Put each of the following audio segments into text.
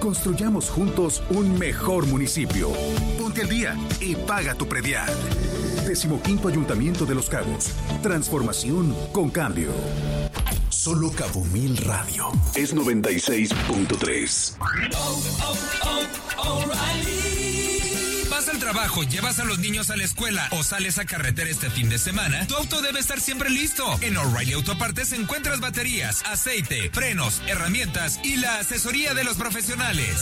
Construyamos juntos un mejor municipio. Ponte al día y paga tu predial. 15º Ayuntamiento de Los Cabos. Transformación con cambio. Solo Cabo Mil Radio es 96.3. Vas al trabajo, llevas a los niños a la escuela o sales a carretera este fin de semana, tu auto debe estar siempre listo. En O'Reilly Autopartes encuentras baterías, aceite, frenos, herramientas y la asesoría de los profesionales.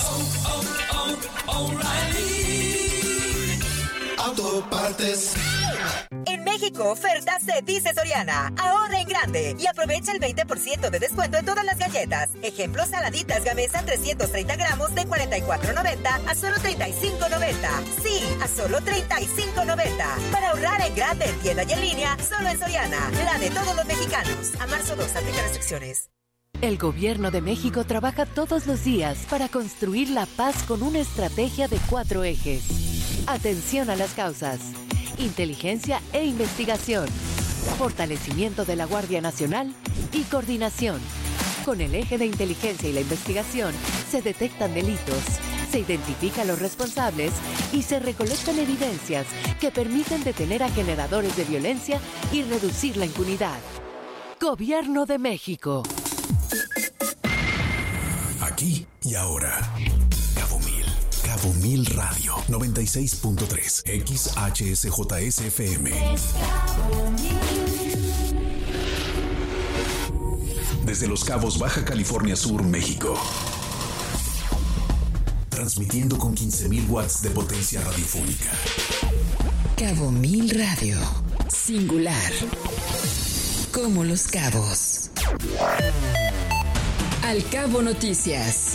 O'Reilly Autopartes. En México, ofertas se dice Soriana. Ahorra en grande y aprovecha el 20% de descuento en todas las galletas. Ejemplo, saladitas Gamesa 330 gramos de $44.90 a solo $35.90. Sí, a solo $35.90. Para ahorrar en grande en tienda y en línea, solo en Soriana. La de todos los mexicanos. A marzo 2, aplica restricciones. El Gobierno de México trabaja todos los días para construir la paz con una estrategia de 4 ejes. Atención a las causas. Inteligencia e investigación, fortalecimiento de la Guardia Nacional y coordinación. Con el eje de inteligencia y la investigación se detectan delitos, se identifican los responsables y se recolectan evidencias que permiten detener a generadores de violencia y reducir la impunidad. Gobierno de México. Aquí y ahora. Cabo Mil Radio 96.3 XHSJSFM. Desde Los Cabos, Baja California Sur, México. Transmitiendo con 15,000 watts de potencia radiofónica. Cabo Mil Radio. Singular. Como Los Cabos. Al Cabo Noticias.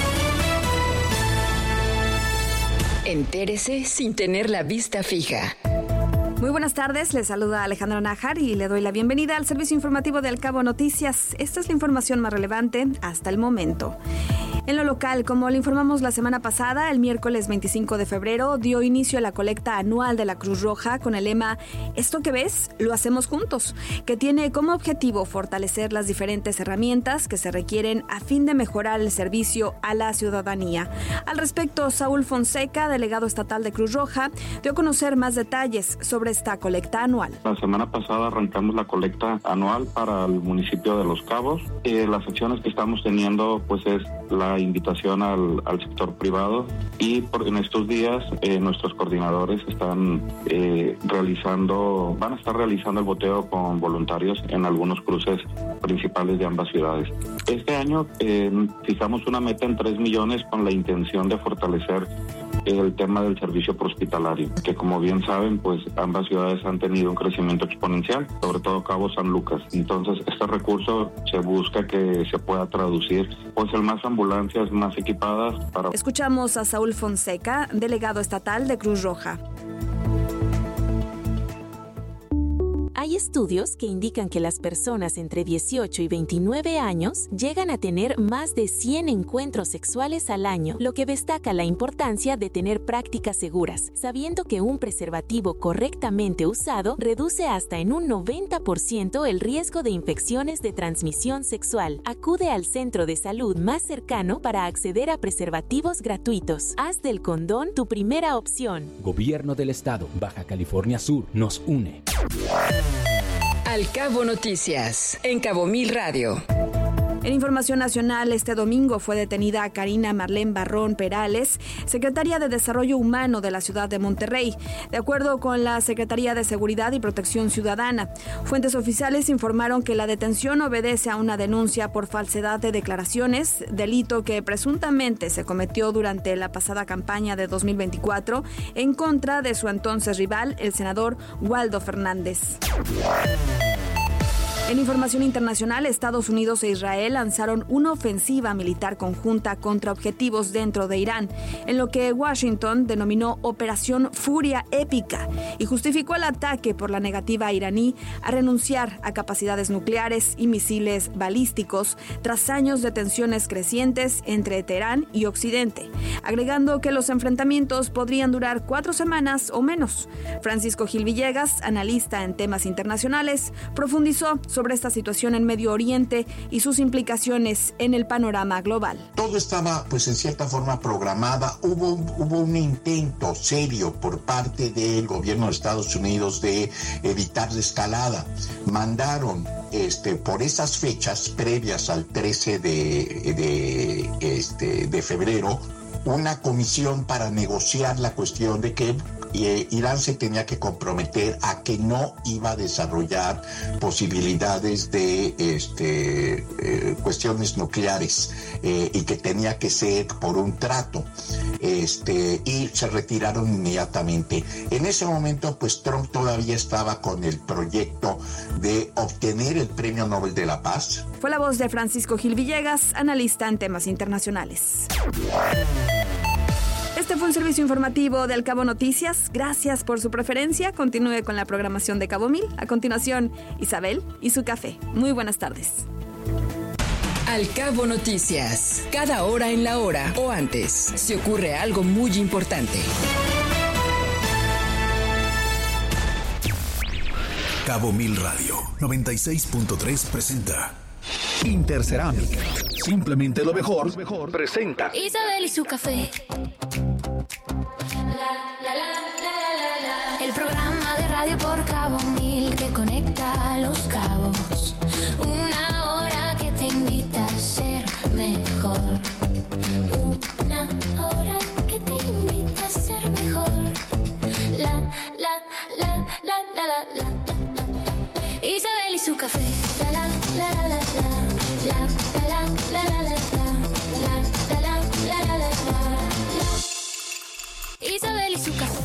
Entérese sin tener la vista fija. Muy buenas tardes, les saluda Alejandra Nájar y le doy la bienvenida al servicio informativo de Al Cabo Noticias. Esta es la información más relevante hasta el momento. En lo local, como le informamos la semana pasada, el miércoles 25 de febrero dio inicio a la colecta anual de la Cruz Roja con el lema "Esto que ves, lo hacemos juntos", que tiene como objetivo fortalecer las diferentes herramientas que se requieren a fin de mejorar el servicio a la ciudadanía. Al respecto, Saúl Fonseca, delegado estatal de Cruz Roja, dio a conocer más detalles sobre esta colecta anual. La semana pasada arrancamos la colecta anual para el municipio de Los Cabos. Las acciones que estamos teniendo pues es la invitación al sector privado y en estos días nuestros coordinadores van a estar realizando el boteo con voluntarios en algunos cruces principales de ambas ciudades. Este año fijamos una meta en 3 millones con la intención de fortalecer el tema del servicio prehospitalario, que como bien saben, pues ambas ciudades han tenido un crecimiento exponencial, sobre todo Cabo San Lucas. Entonces, este recurso se busca que se pueda traducir pues en más ambulancias, más equipadas para... Escuchamos a Saúl Fonseca, delegado estatal de Cruz Roja. Hay estudios que indican que las personas entre 18 y 29 años llegan a tener más de 100 encuentros sexuales al año, lo que destaca la importancia de tener prácticas seguras, sabiendo que un preservativo correctamente usado reduce hasta en un 90% el riesgo de infecciones de transmisión sexual. Acude al centro de salud más cercano para acceder a preservativos gratuitos. Haz del condón tu primera opción. Gobierno del Estado, Baja California Sur, nos une. Al Cabo Noticias, en Cabo Mil Radio. En información nacional, este domingo fue detenida Karina Marlene Barrón Perales, secretaria de Desarrollo Humano de la ciudad de Monterrey, de acuerdo con la Secretaría de Seguridad y Protección Ciudadana. Fuentes oficiales informaron que la detención obedece a una denuncia por falsedad de declaraciones, delito que presuntamente se cometió durante la pasada campaña de 2024 en contra de su entonces rival, el senador Waldo Fernández. En información internacional, Estados Unidos e Israel lanzaron una ofensiva militar conjunta contra objetivos dentro de Irán, en lo que Washington denominó Operación Furia Épica y justificó el ataque por la negativa iraní a renunciar a capacidades nucleares y misiles balísticos tras años de tensiones crecientes entre Teherán y Occidente. agregando que los enfrentamientos podrían durar 4 semanas o menos. Francisco Gil Villegas, analista en temas internacionales, profundizó sobre esta situación en Medio Oriente y sus implicaciones en el panorama global. Todo estaba, pues, en cierta forma programada. Hubo un intento serio por parte del gobierno de Estados Unidos de evitar la escalada. Mandaron por esas fechas previas al 13 de febrero una comisión para negociar la cuestión de que Irán se tenía que comprometer a que no iba a desarrollar posibilidades de cuestiones nucleares y que tenía que ser por un trato, y se retiraron inmediatamente. En ese momento, pues, Trump todavía estaba con el proyecto de obtener el Premio Nobel de la Paz. Fue la voz de Francisco Gil Villegas, analista en temas internacionales. Este fue un servicio informativo de Al Cabo Noticias. Gracias por su preferencia. Continúe con la programación de Cabo Mil. A continuación, Isabel y su café. Muy buenas tardes. Al Cabo Noticias. Cada hora en la hora o antes, si ocurre algo muy importante. Cabo Mil Radio 96.3 presenta Intercerámica. Simplemente lo mejor presenta Isabel y su café. El programa de radio por Cabo Mil que conecta a los cabos. Una hora que te invita a ser mejor. Una hora que te invita a ser mejor. Isabel y su café. Isabel y su café.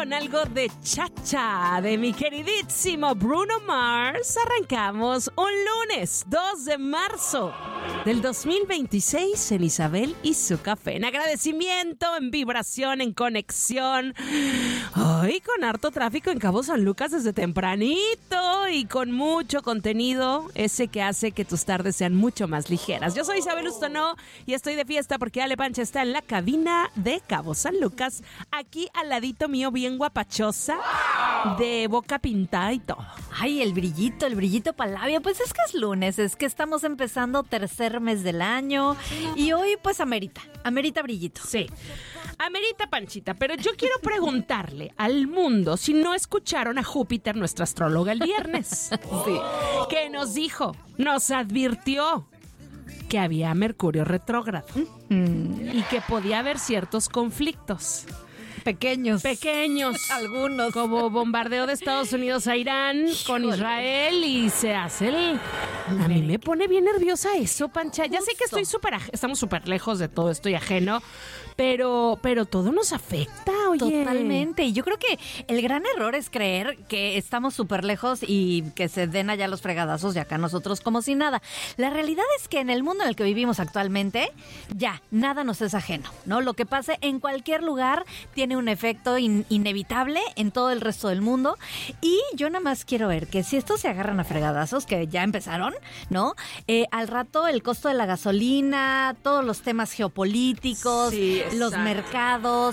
con algo de cha-cha de mi queridísimo Bruno Mars. Arrancamos un lunes 2 de marzo del 2026 en Isabel y su café. En agradecimiento, en vibración, en conexión. Hoy con harto tráfico en Cabo San Lucas desde tempranito y con mucho contenido, ese que hace que tus tardes sean mucho más ligeras. Yo soy Isabel Ustonó y estoy de fiesta porque Ale Pancha está en la cabina de Cabo San Lucas, aquí al ladito mío, bien guapachosa, de boca pintada y todo. Ay, el brillito para el labio. Pues es que es lunes, es que estamos empezando tercer mes del año y hoy pues amerita brillito. Sí, amerita, Panchita, pero yo quiero preguntarle al mundo si no escucharon a Júpiter, nuestra astróloga, el viernes. Sí. Que nos dijo, nos advirtió que había Mercurio retrógrado y que podía haber ciertos conflictos. Pequeños. Algunos. Como bombardeo de Estados Unidos a Irán con Israel y se hace el... A mí me pone bien nerviosa eso, Pancha. Ya sé que estamos súper lejos de todo esto y ajeno, pero todo nos afecta, oye. Totalmente. Y yo creo que el gran error es creer que estamos súper lejos y que se den allá los fregadazos y acá nosotros como si nada. La realidad es que en el mundo en el que vivimos actualmente, ya, nada nos es ajeno, ¿no? Lo que pase en cualquier lugar tiene un efecto inevitable en todo el resto del mundo. Y yo nada más quiero ver que si estos se agarran a fregadazos, que ya empezaron, ¿no? Al rato el costo de la gasolina, todos los temas geopolíticos, sí, los mercados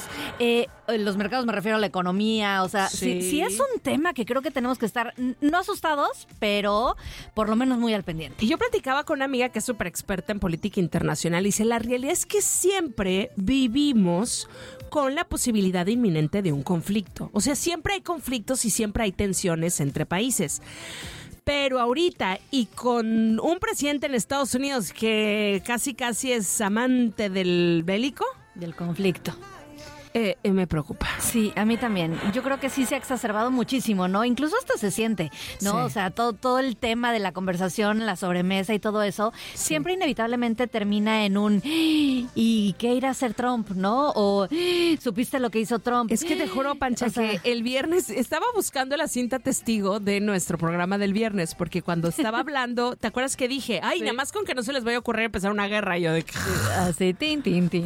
me refiero a la economía, o sea, sí es un tema que creo que tenemos que estar no asustados, pero por lo menos muy al pendiente. Y yo platicaba con una amiga que es súper experta en política internacional y dice, la realidad es que siempre vivimos con la posibilidad inminente de un conflicto. O sea, siempre hay conflictos y siempre hay tensiones entre países. Pero ahorita, y con un presidente en Estados Unidos que casi es amante del bélico, del conflicto, me preocupa. Sí, a mí también. Yo creo que sí se ha exacerbado muchísimo, ¿no? Incluso hasta se siente, ¿no? Sí. O sea, todo el tema de la conversación, la sobremesa y todo eso, siempre inevitablemente termina en un ¿y qué irá a hacer Trump, no? O ¿supiste lo que hizo Trump? Es que te juro, Pancha, que el viernes estaba buscando la cinta testigo de nuestro programa del viernes, porque cuando estaba hablando, ¿te acuerdas que dije? Ay, nada más con que no se les vaya a ocurrir empezar una guerra. Y yo de que... Así, tin.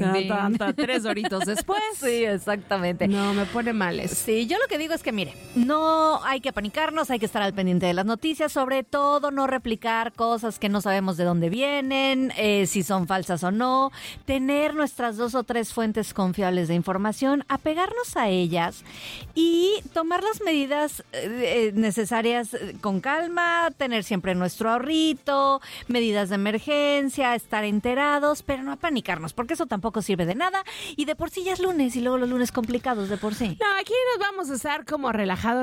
3 horitos después. Sí, exactamente. No, me pone mal eso. Sí, yo lo que digo es que, mire, no hay que apanicarnos, hay que estar al pendiente de las noticias, sobre todo no replicar cosas que no sabemos de dónde vienen, si son falsas o no, tener nuestras 2 o 3 fuentes confiables de información, apegarnos a ellas y tomar las medidas necesarias con calma, tener siempre nuestro ahorrito, medidas de emergencia, estar enterados, pero no apanicarnos, porque eso tampoco sirve de nada y de por sí ya es lunes y luego los lunes complicados de por sí. No, aquí nos vamos a estar como relajado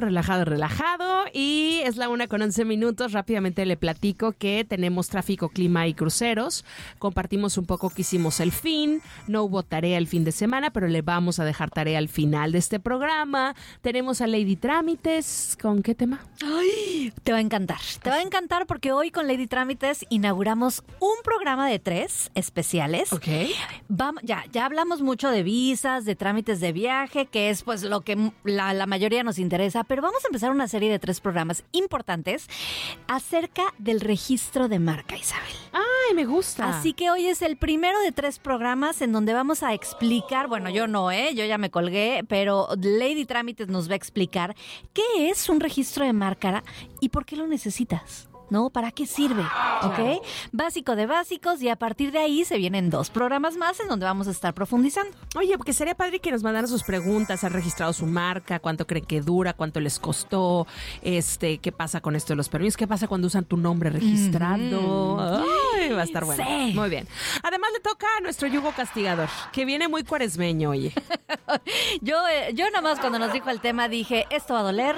y es la 1:11. Rápidamente le platico que tenemos tráfico, clima y cruceros. Compartimos un poco que hicimos el fin. No hubo tarea el fin de semana, pero le vamos a dejar tarea al final de este programa. Tenemos a Lady Trámites. ¿Con qué tema? Ay, te va a encantar. Te va a encantar porque hoy con Lady Trámites inauguramos un programa de 3 especiales. Ok. Ya hablamos mucho de visas, de trámites de viaje, que es pues lo que la mayoría nos interesa, pero vamos a empezar una serie de 3 programas importantes acerca del registro de marca, Isabel. ¡Ay, me gusta! Así que hoy es el primero de 3 programas en donde vamos a explicar, bueno, yo no, yo ya me colgué, pero Lady Trámites nos va a explicar qué es un registro de marca y por qué lo necesitas. ¿No? ¿Para qué sirve? ¿Ok? Básico de básicos y a partir de ahí se vienen 2 programas más en donde vamos a estar profundizando. Oye, porque sería padre que nos mandaran sus preguntas. ¿Han registrado su marca? ¿Cuánto creen que dura? ¿Cuánto les costó? ¿Qué pasa con esto de los permisos? ¿Qué pasa cuando usan tu nombre registrado? Ay, va a estar bueno. Sí. Muy bien. Además le toca a nuestro yugo castigador, que viene muy cuaresmeño, oye. Yo nada más cuando nos dijo el tema dije, esto va a doler.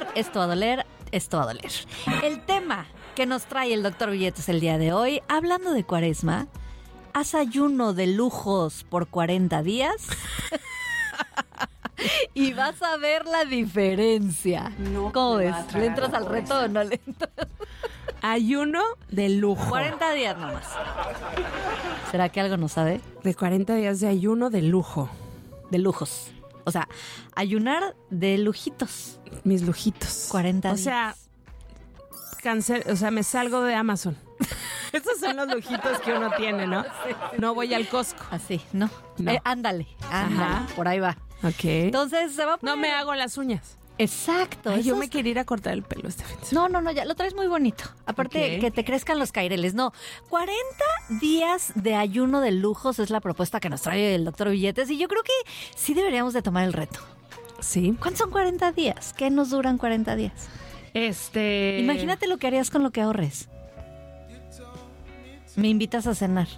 El tema que nos trae el doctor Billetes el día de hoy, hablando de cuaresma, ¿haz ayuno de lujos por 40 días? Y vas a ver la diferencia. No, ¿cómo ves? ¿Le entras al reto o no le entras? Ayuno de lujo. 40 días nomás. ¿Será que algo no sabe? De 40 días de ayuno de lujo. De lujos. O sea, ayunar de lujitos. Mis lujitos. 40 días. O sea, me salgo de Amazon. Esos son los lujitos que uno tiene, ¿no? No voy al Costco. Así, no. Ándale, por ahí va. Ok. Entonces se va a poner... No me hago las uñas. Exacto. Ay, yo me quería ir a cortar el pelo este fin de semana. No, ya lo traes muy bonito. Aparte, que te crezcan los caireles. No, 40 días de ayuno de lujos es la propuesta que nos trae el doctor Billetes. Y yo creo que sí deberíamos de tomar el reto. Sí. ¿Cuántos son 40 días? ¿Qué nos duran 40 días? Imagínate lo que harías con lo que ahorres. Me invitas a cenar.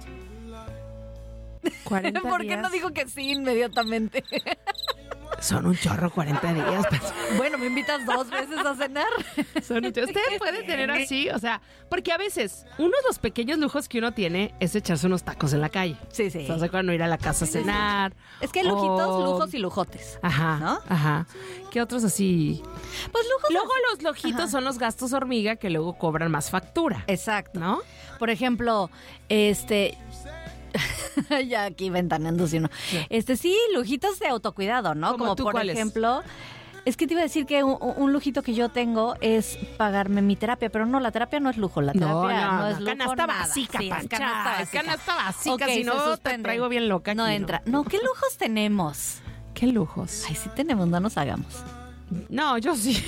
40 ¿Por qué días? no digo que sí inmediatamente? Son un chorro 40 días. Bueno, ¿me invitas 2 veces a cenar? Usted puede tener así, o sea, porque a veces uno de los pequeños lujos que uno tiene es echarse unos tacos en la calle. Sí, sí. Entonces, cuando ir a la casa a cenar. Es que lujitos, lujos y lujotes. Ajá, ¿no? Ajá. ¿Qué otros así? Pues lujos. Luego los lujitos son los gastos hormiga que luego cobran más factura. Exacto. ¿No? Por ejemplo, ya aquí ventaneando, si no. Sí, lujitos de autocuidado, ¿no? Como por ejemplo, es que te iba a decir que un lujito que yo tengo es pagarme mi terapia, pero no, la terapia no es lujo, la terapia no es lujo. Canasta básica, sí, Pancha. Es canasta básica, okay, si no te traigo bien loca. No aquí, entra. No, ¿qué lujos tenemos? ¿Qué lujos? Ay, sí tenemos, no nos hagamos. No, yo sí.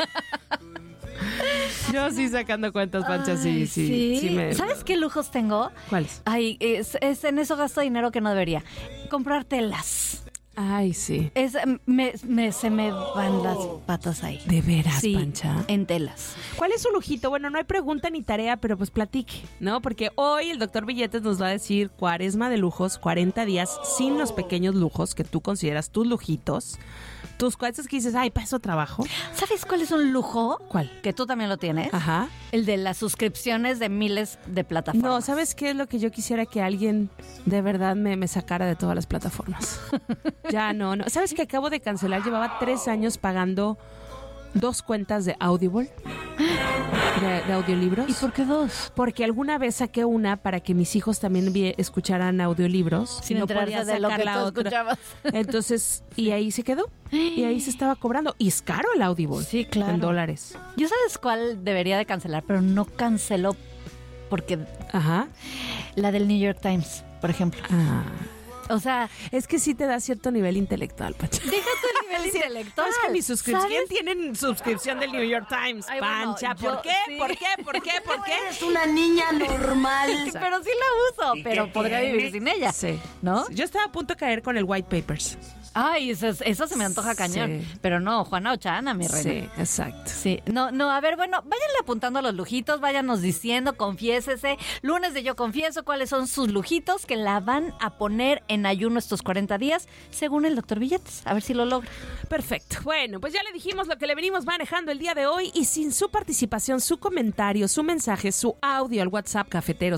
Yo sí sacando cuentas, Pancha, sí. ¿Sabes qué lujos tengo? ¿Cuáles? Ay, es en eso gasto dinero que no debería. Comprar telas. Ay, sí. Se me van las patas ahí. ¿De veras, sí, Pancha? En telas. ¿Cuál es su lujito? Bueno, no hay pregunta ni tarea, pero pues platique, ¿no? Porque hoy el doctor Billetes nos va a decir cuaresma de lujos, 40 días sin los pequeños lujos que tú consideras tus lujitos. Tus cosas que dices, ay, para eso trabajo. ¿Sabes cuál es un lujo? ¿Cuál? Que tú también lo tienes. Ajá. El de las suscripciones de miles de plataformas. No, ¿sabes qué es lo que yo quisiera que alguien de verdad me sacara de todas las plataformas? Ya no. ¿Sabes que acabo de cancelar? Llevaba 3 años pagando 2 cuentas de Audible. De audiolibros. ¿Y por qué 2? Porque alguna vez saqué una para que mis hijos también escucharan audiolibros. Sin enterarse de lo que tú escuchabas. Entonces, y ahí se quedó. Y ahí se estaba cobrando. Y es caro el Audible. Sí, claro. En dólares. ¿Yo sabes cuál debería de cancelar? Pero no canceló porque... Ajá. La del New York Times, por ejemplo. O sea, es que sí te da cierto nivel intelectual, Pancha. Deja tu nivel intelectual. Es que mi suscripción tienen suscripción del New York Times, ay, Pancha. Bueno, ¿Por qué? Sí. ¿Por qué? Eres una niña normal. Pero sí la uso, pero podría vivir sin ella. Sí. ¿No? Yo estaba a punto de caer con el White Papers. Ay, eso se me antoja cañón. Sí. Pero no, Juana Ochana, mi reina. Sí, exacto. Sí, no, a ver, bueno, váyanle apuntando a los lujitos, váyanos diciendo, confiésese. Lunes de Yo Confieso, cuáles son sus lujitos que la van a poner en ayuno estos 40 días, según el doctor Billetes. A ver si lo logra. Perfecto. Bueno, pues ya le dijimos lo que le venimos manejando el día de hoy y sin su participación, su comentario, su mensaje, su audio al WhatsApp cafetero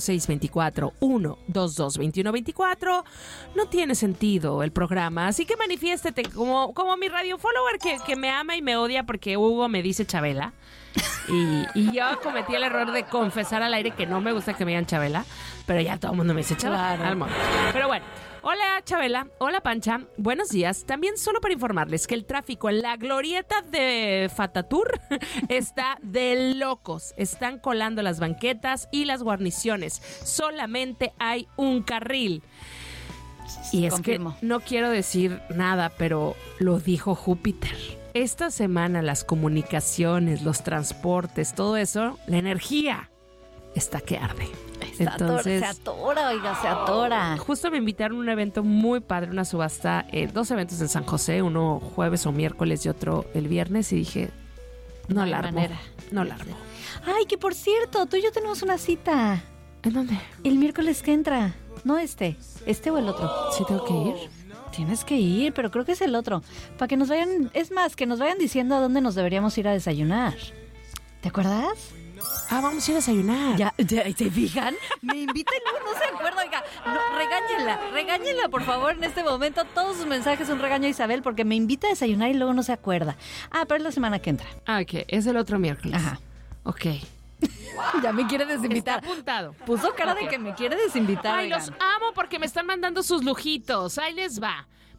624-122-2124, no tiene sentido el programa. Así que manifiéstete como mi radio follower que me ama y me odia porque Hugo me dice Chabela. Y yo cometí el error de confesar al aire que no me gusta que me digan Chabela, pero ya todo el mundo me dice Chabela. Claro. Pero bueno. Hola Chabela, hola Pancha, buenos días. También solo para informarles que el tráfico en la glorieta de Fatatur está de locos. Están colando las banquetas y las guarniciones. Solamente hay un carril. Y es Confirmo. que no quiero decir nada, pero lo dijo Júpiter. Esta semana las comunicaciones, los transportes, todo eso, la energía está que arde. Entonces, se atora. Justo me invitaron a un evento muy padre, una subasta, 2 eventos en San José, uno jueves o miércoles y otro el viernes, y dije, no la armo. Ay, que por cierto, tú y yo tenemos una cita. ¿En dónde? El miércoles que entra. No este o el otro. ¿Sí tengo que ir? Tienes que ir, pero creo que es el otro. Para que nos vayan, es más, que nos vayan diciendo a dónde nos deberíamos ir a desayunar. ¿Te acuerdas? Vamos a ir a desayunar. Ya, ¿se fijan? Me invita y luego no se acuerda. Oiga, no, regáñenla, por favor, en este momento. Todos sus mensajes un regaño a Isabel porque me invita a desayunar y luego no se acuerda. Pero es la semana que entra. Ok, es el otro miércoles. Ajá. Ok. Ya me quiere desinvitar. Está apuntado. Puso cara de que me quiere desinvitar. Ay, los amo porque me están mandando sus lujitos. Ahí les va.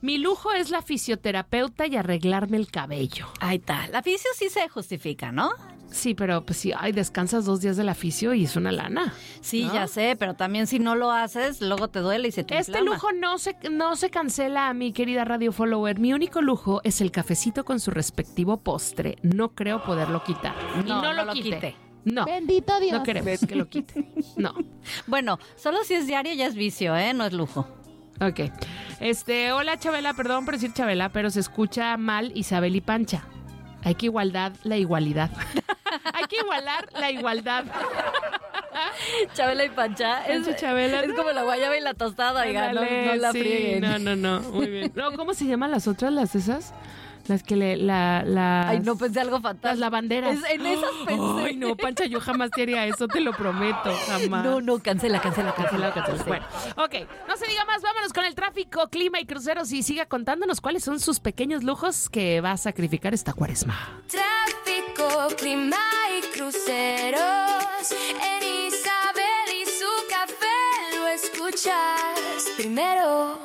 Mi lujo es la fisioterapeuta y arreglarme el cabello. Ahí está. La fisio sí se justifica, ¿no? Sí, pero pues sí, descansas 2 días de la fisio y es una lana. Sí, ¿no? Ya sé, pero también si no lo haces, luego te duele y se te inflama. Lujo no se cancela, mi querida radio follower. Mi único lujo es el cafecito con su respectivo postre. No creo poderlo quitar. No lo quite. No. Bendito Dios. No queremos que lo quite. No. Bueno, solo si es diario ya es vicio, ¿eh? No es lujo. Ok. Hola, Chabela, perdón por decir Chabela, pero se escucha mal Isabel y Pancha. Hay que igualdad la igualdad. Hay que igualar la igualdad. Chabela y Pancha. Chabela. Es como la guayaba y la tostada, oiga, no la frieguen. No. Muy bien. No, ¿cómo se llaman las otras, las esas? Las que Ay, no, pensé algo fantástico. Las lavanderas. En esas pensé. Ay, no, Pancha, yo jamás te haría eso, te lo prometo, jamás. No, cancela. Bueno, ok, no se diga más, vámonos con el tráfico, clima y cruceros y siga contándonos cuáles son sus pequeños lujos que va a sacrificar esta cuaresma. Tráfico, clima y cruceros, en Isabel y su café lo escuchas primero.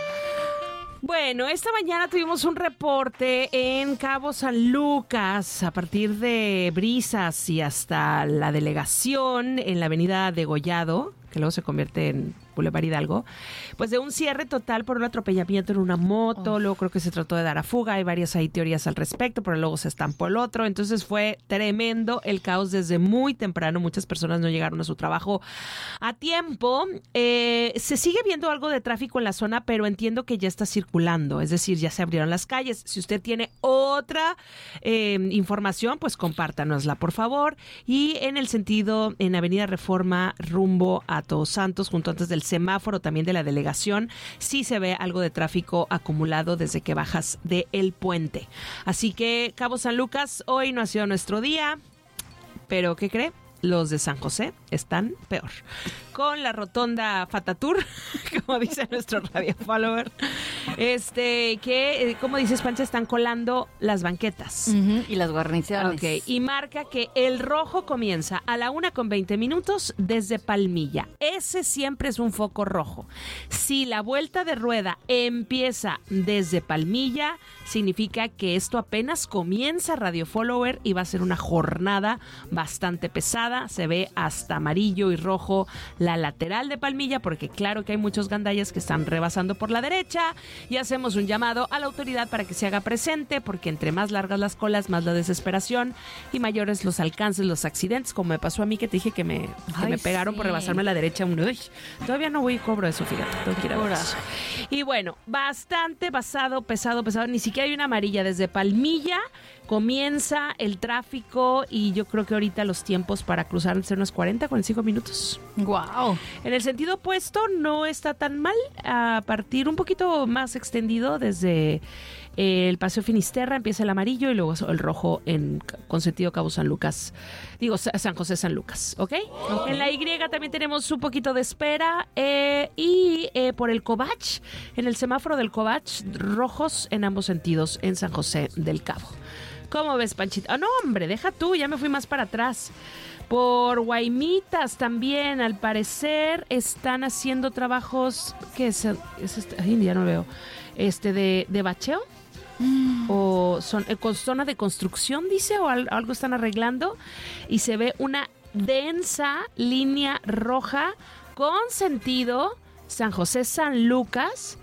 Bueno, esta mañana tuvimos un reporte en Cabo San Lucas a partir de Brisas y hasta la delegación en la avenida Degollado, que luego se convierte en Boulevard Hidalgo, pues de un cierre total por un atropellamiento en una moto, luego creo que se trató de dar a fuga, hay varias ahí teorías al respecto, pero luego se estampó el otro, entonces fue tremendo el caos desde muy temprano, muchas personas no llegaron a su trabajo a tiempo, se sigue viendo algo de tráfico en la zona, pero entiendo que ya está circulando, es decir, ya se abrieron las calles, si usted tiene otra información, pues compártanosla por favor, y en el sentido, en Avenida Reforma rumbo a Todos Santos, junto antes del semáforo también de la delegación, sí se ve algo de tráfico acumulado desde que bajas del puente. Así que Cabo San Lucas, hoy no ha sido nuestro día, pero ¿qué cree? Los de San José están peor. Con la rotonda Fatatur, como dice nuestro radio follower, que, como dices, Pancha, están colando las banquetas. Y las guarniciones. Ok, y marca que el rojo comienza a la 1:20 desde Palmilla. Ese siempre es un foco rojo. Si la vuelta de rueda empieza desde Palmilla, significa que esto apenas comienza, radio follower, y va a ser una jornada bastante pesada. Se ve hasta amarillo y rojo la lateral de Palmilla, porque claro que hay muchos gandallas que están rebasando por la derecha, y hacemos un llamado a la autoridad para que se haga presente, porque entre más largas las colas, más la desesperación y mayores los alcances, los accidentes, como me pasó a mí, que te dije que me pegaron por rebasarme a la derecha. Uy, todavía no voy y cobro eso, fíjate, tengo que ir a ver eso. Y bueno, bastante pesado, ni siquiera hay una amarilla. Desde Palmilla comienza el tráfico y yo creo que ahorita los tiempos para cruzar van a ser unos 45 minutos. ¡Wow! En el sentido opuesto no está tan mal, a partir un poquito más extendido desde el Paseo Finisterra empieza el amarillo y luego el rojo con sentido Cabo San Lucas. Digo, San José San Lucas, ¿ok? En la Y también tenemos un poquito de espera y por el Covach, en el semáforo del Covach, rojos en ambos sentidos en San José del Cabo. ¿Cómo ves, Panchita? Ah, no, hombre, deja tú, ya me fui más para atrás. Por Guaymitas también, al parecer, están haciendo trabajos, ¿qué es? Ay, ya no veo. De bacheo. O con zona de construcción, dice, o algo están arreglando. Y se ve una densa línea roja con sentido San José San Lucas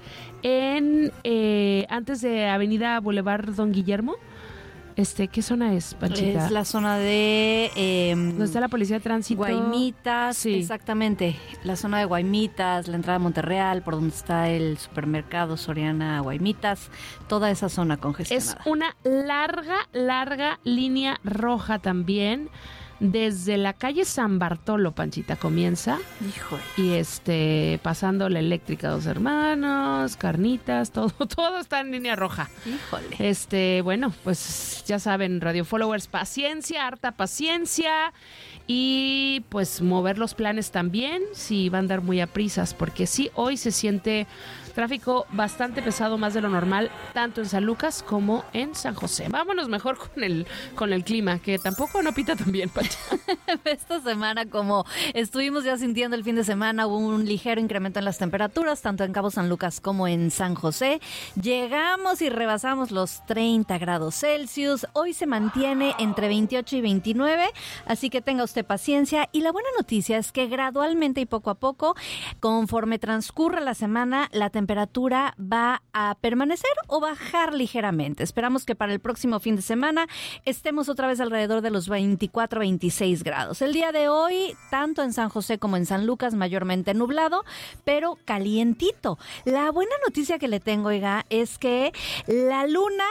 antes de Avenida Boulevard Don Guillermo. ¿Qué zona es, Panchita? Es la zona de... ¿dónde está la policía de tránsito? Guaymitas, sí. Exactamente. La zona de Guaymitas, la entrada a Monterreal, por donde está el supermercado Soriana Guaymitas, toda esa zona congestionada. Es una larga línea roja también. Desde la calle San Bartolo, Panchita, comienza. Híjole. Y pasando la eléctrica Dos Hermanos, Carnitas, todo está en línea roja. Híjole. Bueno, pues ya saben, radio followers, paciencia, harta paciencia. Y pues mover los planes también, si van a andar muy a prisas, porque sí, hoy se siente Tráfico bastante pesado, más de lo normal, tanto en San Lucas como en San José. Vámonos mejor con el clima, que tampoco no pita tan bien, Pancha. Esta semana, como estuvimos ya sintiendo el fin de semana, hubo un ligero incremento en las temperaturas, tanto en Cabo San Lucas como en San José. Llegamos y rebasamos los 30 grados Celsius. Hoy se mantiene entre 28 y 29, así que tenga usted paciencia. Y la buena noticia es que gradualmente y poco a poco, conforme transcurra la semana, la temperatura va a permanecer o bajar ligeramente. Esperamos que para el próximo fin de semana estemos otra vez alrededor de los 24, 26 grados. El día de hoy, tanto en San José como en San Lucas, mayormente nublado, pero calientito. La buena noticia que le tengo, oiga, es que la luna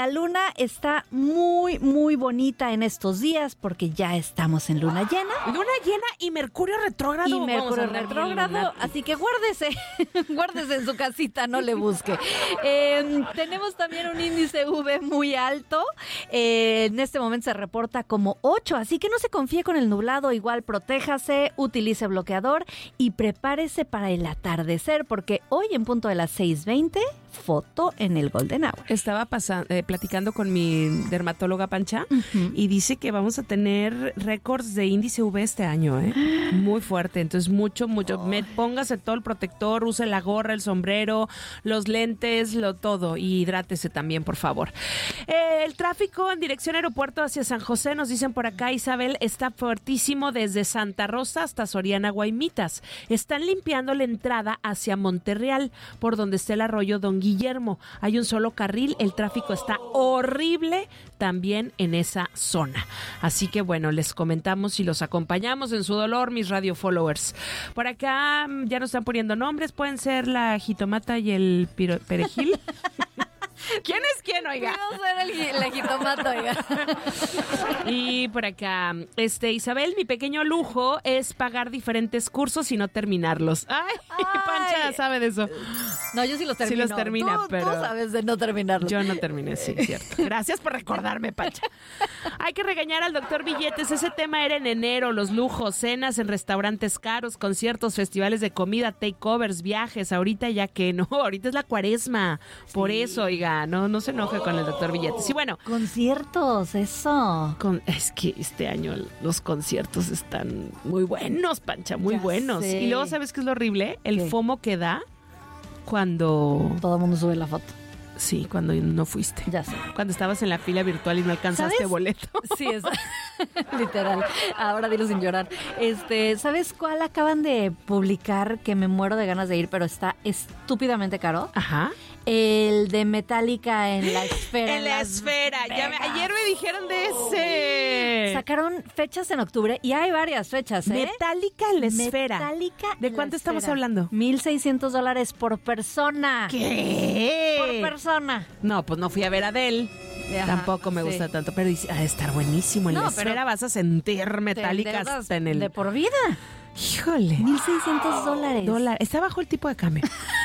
está muy, muy bonita en estos días porque ya estamos en luna llena. Luna llena y Mercurio retrógrado. Así que guárdese en su casita, no le busque. Tenemos también un índice UV muy alto. En este momento se reporta como 8, así que no se confíe con el nublado. Igual protéjase, utilice bloqueador y prepárese para el atardecer, porque hoy en punto de las 6:20, foto en el Golden Hour. Estaba platicando con mi dermatóloga Pancha y dice que vamos a tener récords de índice UV este año, muy fuerte. Entonces mucho. Póngase todo el protector, use la gorra, el sombrero, los lentes, todo, y hidrátese también, por favor. El tráfico en dirección aeropuerto hacia San José, nos dicen por acá, Isabel, está fuertísimo desde Santa Rosa hasta Soriana Guaymitas. Están limpiando la entrada hacia Monterreal, por donde está el arroyo Don Guillermo. Hay un solo carril, el tráfico está horrible también en esa zona. Así que bueno, les comentamos y los acompañamos en su dolor, mis radio followers. Por acá ya nos están poniendo nombres, pueden ser la jitomata y el perejil. ¿Quién es quién, oiga? Quiero ser la jitomata, oiga. Y por acá, Isabel, mi pequeño lujo es pagar diferentes cursos y no terminarlos. Ay, Pancha sabe de eso. No, yo sí los termino. Sí los termina, pero... Tú sabes de no terminarlos. Yo no terminé, sí, cierto. Gracias por recordarme, Pancha. Hay que regañar al doctor Billetes. Ese tema era en enero. Los lujos, cenas en restaurantes caros, conciertos, festivales de comida, takeovers, viajes. Ahorita ya que no, ahorita es la cuaresma. Por eso, oiga, no se enoje con el doctor Billetes. Y bueno. Conciertos, eso. Es que este año los conciertos están muy buenos, Pancha, muy buenos. Sé. Y luego, ¿sabes qué es lo horrible? El FOMO que da cuando... todo el mundo sube la foto. Sí, cuando no fuiste. Ya sé. Cuando estabas en la fila virtual y no alcanzaste ¿Sabes? Boleto. Sí, es literal. Ahora dilo sin llorar. ¿Sabes cuál acaban de publicar que me muero de ganas de ir, pero está estúpidamente caro? Ajá. El de Metallica en la Esfera. En la Esfera. Ayer me dijeron de ese. Sacaron fechas en octubre y hay varias fechas, Metallica en la Esfera. Metallica. ¿De cuánto estamos hablando? $1,600 por persona. ¿Qué? Por persona. No, pues no fui a ver a Adele. Ajá, tampoco me gusta tanto, pero dice, estar buenísimo. En la Esfera vas a sentir Metallica hasta en el... de por vida. Híjole. $1,600. Está bajo el tipo de cambio.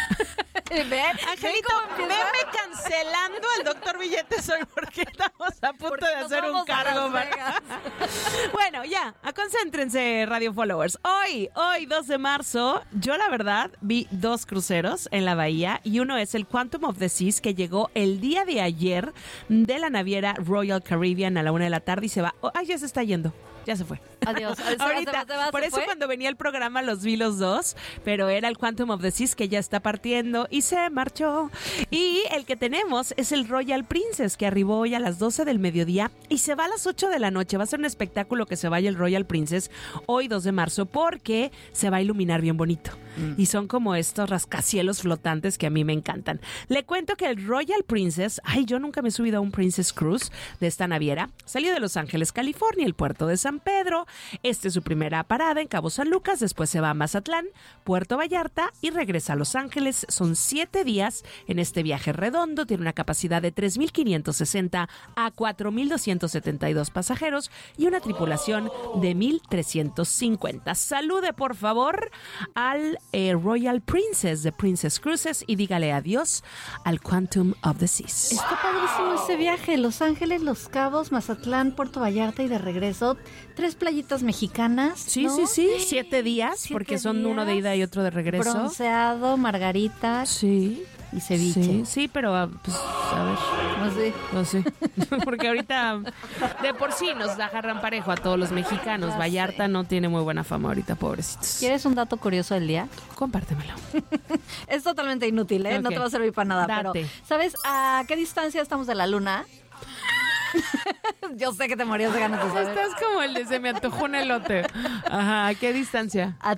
Angelito, veme cancelando al doctor Billetes hoy porque estamos a punto de hacer un cargo. Bueno, ya, concéntrense, radio followers. Hoy, 2 de marzo, yo la verdad vi 2 cruceros en la bahía y uno es el Quantum of the Seas, que llegó el día de ayer de la naviera Royal Caribbean a la 1 de la tarde y se va. Ya se está yendo. Ya se fue. Adiós. Ahorita, por eso cuando venía el programa los vi los dos, pero era el Quantum of the Seas que ya está partiendo y se marchó. Y el que tenemos es el Royal Princess, que arribó hoy a las 12 del mediodía y se va a las 8 de la noche. Va a ser un espectáculo que se vaya el Royal Princess hoy 2 de marzo porque se va a iluminar bien bonito. Y son como estos rascacielos flotantes que a mí me encantan. Le cuento que el Royal Princess, yo nunca me he subido a un Princess Cruise de esta naviera. Salió de Los Ángeles, California, el puerto de San Pedro. Esta es su primera parada en Cabo San Lucas, después se va a Mazatlán, Puerto Vallarta y regresa a Los Ángeles. Son 7 días en este viaje redondo. Tiene una capacidad de 3,560 a 4,272 pasajeros y una tripulación de 1,350. Salude, por favor, al Royal Princess de Princess Cruises y dígale adiós al Quantum of the Seas. Está padrísimo ese viaje. Los Ángeles, Los Cabos, Mazatlán, Puerto Vallarta y de regreso 3 playitas playas mexicanas. Sí, ¿no? sí. 7 días, porque son uno de ida y otro de regreso. Bronceado, margaritas. Sí. Y ceviche. Sí, pero pues, a ver. No sé. Porque ahorita de por sí nos agarran parejo a todos los mexicanos. Vallarta no tiene muy buena fama ahorita, pobrecitos. ¿Quieres un dato curioso del día? Compártemelo. Es totalmente inútil, ¿eh? Okay. No te va a servir para nada. Date. Pero, ¿sabes a qué distancia estamos de la luna? Yo sé que te morías de ganas de saber. Estás como el de se me antojó un elote. Ajá, ¿a qué distancia? A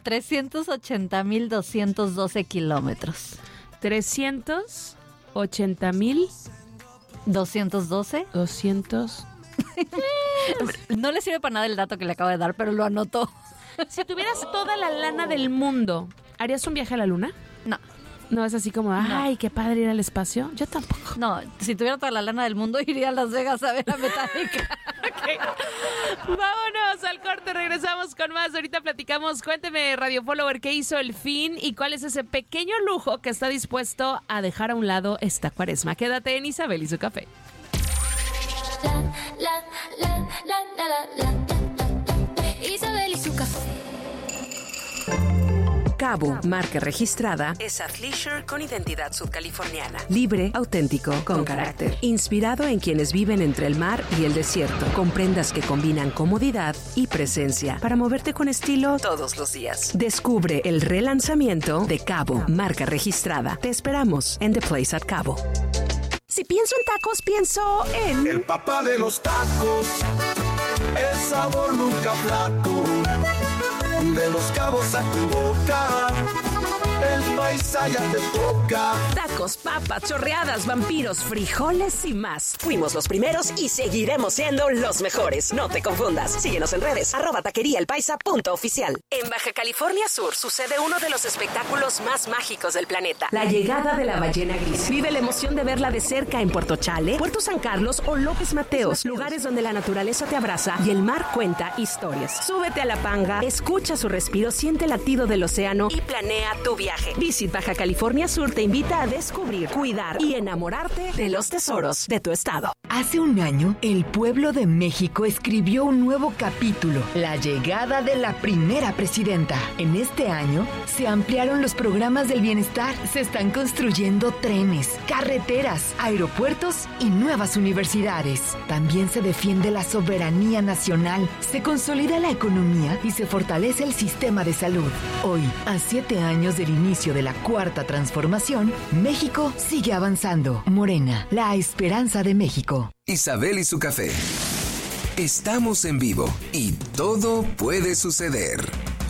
380,212 kilómetros. 380,000 212. No le sirve para nada el dato que le acabo de dar, pero lo anotó. Si tuvieras toda la lana del mundo, ¿harías un viaje a la luna? No. No, es así como, ay, qué padre ir al espacio. Yo tampoco. No, si tuviera toda la lana del mundo, iría a Las Vegas a ver a Metallica. Okay. Vámonos al corte, regresamos con más. Ahorita platicamos, cuénteme, Radio Follower, qué hizo el fin y cuál es ese pequeño lujo que está dispuesto a dejar a un lado esta cuaresma. Quédate en Isabel y su café. Isabel y su café. Cabo, marca registrada, es athleisure con identidad sudcaliforniana. Libre, auténtico, con carácter. Inspirado en quienes viven entre el mar y el desierto. Con prendas que combinan comodidad y presencia para moverte con estilo todos los días. Descubre el relanzamiento de Cabo, marca registrada. Te esperamos en The Place at Cabo. Si pienso en tacos, pienso en... El papá de los tacos, el sabor nunca flaco. De Los Cabos a tu boca, el paisa ya te toca. Tacos, papas, chorreadas, vampiros, frijoles y más. Fuimos los primeros y seguiremos siendo los mejores. No te confundas. Síguenos en redes, @taqueriaelpaisa.oficial. En Baja California Sur sucede uno de los espectáculos más mágicos del planeta. La llegada de la ballena gris. Vive la emoción de verla de cerca en Puerto Chale, Puerto San Carlos o López Mateos. Lugares donde la naturaleza te abraza y el mar cuenta historias. Súbete a la panga, escucha su respiro, siente el latido del océano y planea tu viaje. Visit Baja California Sur te invita a descubrir, cuidar y enamorarte de los tesoros de tu estado. Hace un año, el pueblo de México escribió un nuevo capítulo, la llegada de la primera presidenta. En este año, se ampliaron los programas del bienestar, se están construyendo trenes, carreteras, aeropuertos y nuevas universidades. También se defiende la soberanía nacional, se consolida la economía y se fortalece el sistema de salud. Hoy, a 7 años del inicio de la cuarta transformación, México sigue avanzando. Morena, la esperanza de México. Isabel y su café. Estamos en vivo y todo puede suceder.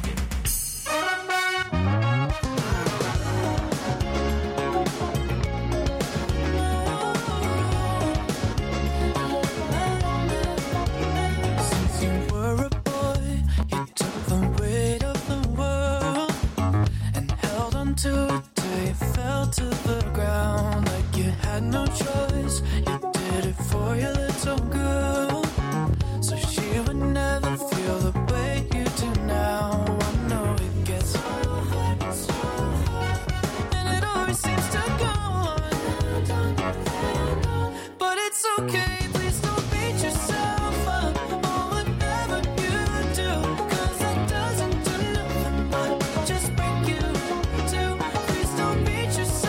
To the ground like you had no choice. You did it for your little girl, so she would never feel the way you do now. I know it gets hard, and it always seems to go on, but it's okay. Please don't beat yourself up for whatever you do, 'cause it doesn't do nothing but just break you too. Please don't beat yourself.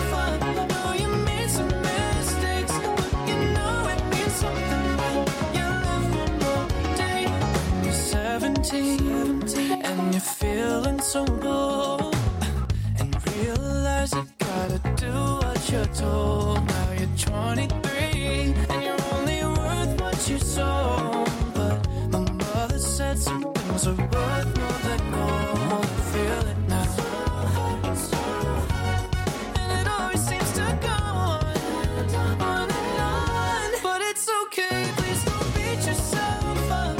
And you're feeling so bold and realize you gotta do what you're told. Now you're 23 and you're only worth what you sold. But my mother said some things are worth more than gold. I feel it now. And it always seems to go on and on, but it's okay. Please don't beat yourself up.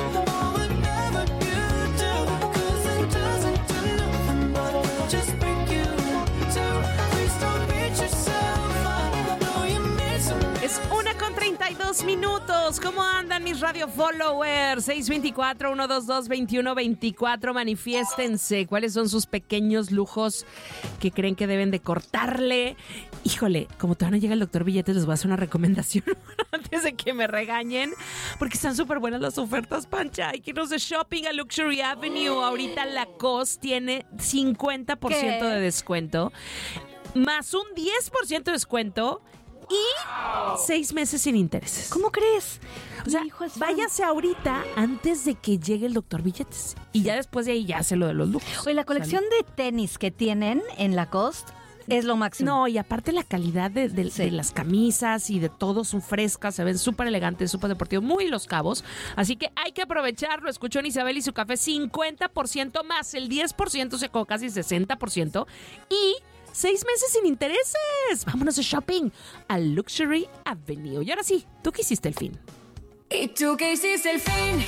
Es 1:32 minutos. ¿Cómo andan mis mis radio followers. 624-122-2124. Manifiéstense. ¿Cuáles son sus pequeños lujos que creen que deben de cortarle? Híjole, como todavía no llega el doctor Billetes, les voy a hacer una recomendación antes de que me regañen, porque están súper buenas las ofertas, Pancha. Hay que irnos de shopping a Luxury Avenue. Ahorita Lacoste tiene 50% de descuento, más un 10% de descuento y 6 meses sin intereses. ¿Cómo crees? O sea, váyase ahorita antes de que llegue el doctor Billetes. Y ya después de ahí ya hace lo de los lujos. Oye, la colección de tenis que tienen en Lacoste es lo máximo. No, y aparte la calidad de las camisas y de todo son frescas, se ven súper elegantes, súper deportivos, muy Los Cabos. Así que hay que aprovecharlo. Escuchó en Isabel y su café, 50% más, el 10% se quedó casi 60%. Y 6 meses sin intereses. Vámonos de shopping al Luxury Avenue. Y ahora sí, ¿tú qué hiciste el fin? ¿Y tú qué hiciste el fin?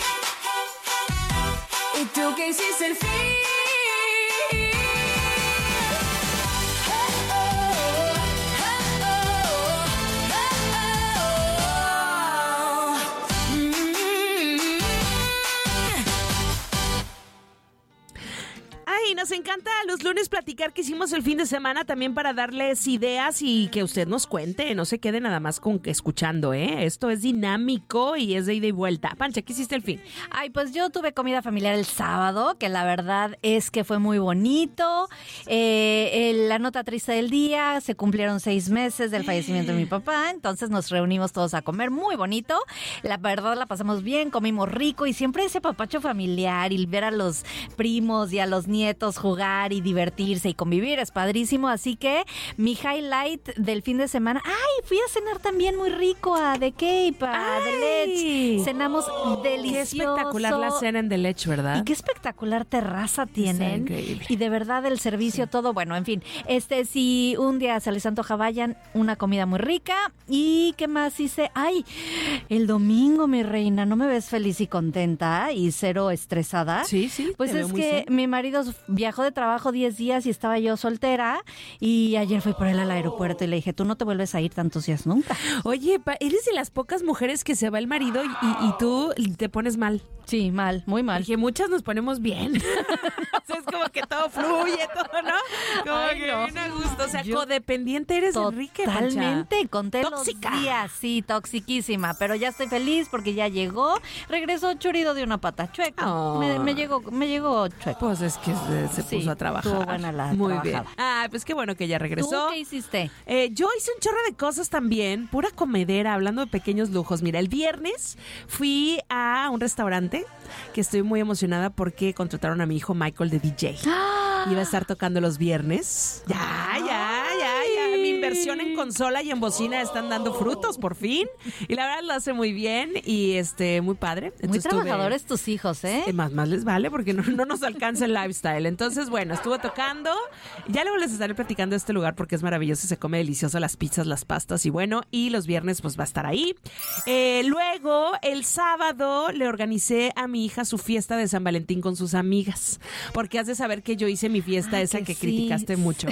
¿Y tú qué hiciste el fin? Ay, nos encanta los lunes platicar qué hicimos el fin de semana, también para darles ideas y que usted nos cuente, no se quede nada más con escuchando, Esto es dinámico y es de ida y vuelta. Pancha, ¿qué hiciste el fin? Ay, pues yo tuve comida familiar el sábado, que la verdad es que fue muy bonito. La nota triste del día, se cumplieron 6 meses del fallecimiento de mi papá, entonces nos reunimos todos a comer, muy bonito. La verdad la pasamos bien, comimos rico y siempre ese papacho familiar y ver a los primos y a los nietos jugar y divertirse y convivir es padrísimo, así que mi highlight del fin de semana, fui a cenar también muy rico a The Cape, a The Ledge, cenamos delicioso. Qué espectacular la cena en The Ledge, ¿verdad? Y qué espectacular terraza tienen. Increíble. Y de verdad el servicio, todo, bueno, en fin, si un día se les antoja, vayan, una comida muy rica. ¿Y qué más hice? El domingo, mi reina, ¿no me ves feliz y contenta y cero estresada? Sí, pues es que mi marido viajó de trabajo 10 días y estaba yo soltera y ayer fui por él al aeropuerto y le dije, tú no te vuelves a ir tantos días nunca. Oye, eres de las pocas mujeres que se va el marido y tú te pones mal. Sí, mal, muy mal. Dije, muchas nos ponemos bien. O sea, es como que todo fluye, todo, ¿no? Como que bien a gusto. O sea, codependiente eres, Enrique, Pancha. Totalmente, conté tóxica. Los días, sí, toxiquísima, pero ya estoy feliz porque ya llegó. Regresó churido de una pata chueca. Oh. Me llegó chueco. Pues es que se puso a trabajar. Estuvo buena la Muy trabajada. bien. Pues qué bueno que ya regresó. ¿Tú qué hiciste? Yo hice un chorro de cosas también, pura comedera, hablando de pequeños lujos. Mira, el viernes fui a un restaurante que estoy muy emocionada porque contrataron a mi hijo Michael de DJ. Iba a estar tocando los viernes. Ya. Mi inversión en consola y en bocina están dando frutos, por fin. Y la verdad lo hace muy bien y muy padre. Muy trabajadores tus hijos, Más les vale porque no nos alcanza el lifestyle. Entonces, bueno, estuve tocando. Ya luego les estaré platicando de este lugar porque es maravilloso. Se come delicioso, las pizzas, las pastas y bueno. Y los viernes pues va a estar ahí. Luego, el sábado le organicé a mi hija su fiesta de San Valentín con sus amigas. Porque has de saber que yo hice mi fiesta esa que criticaste mucho.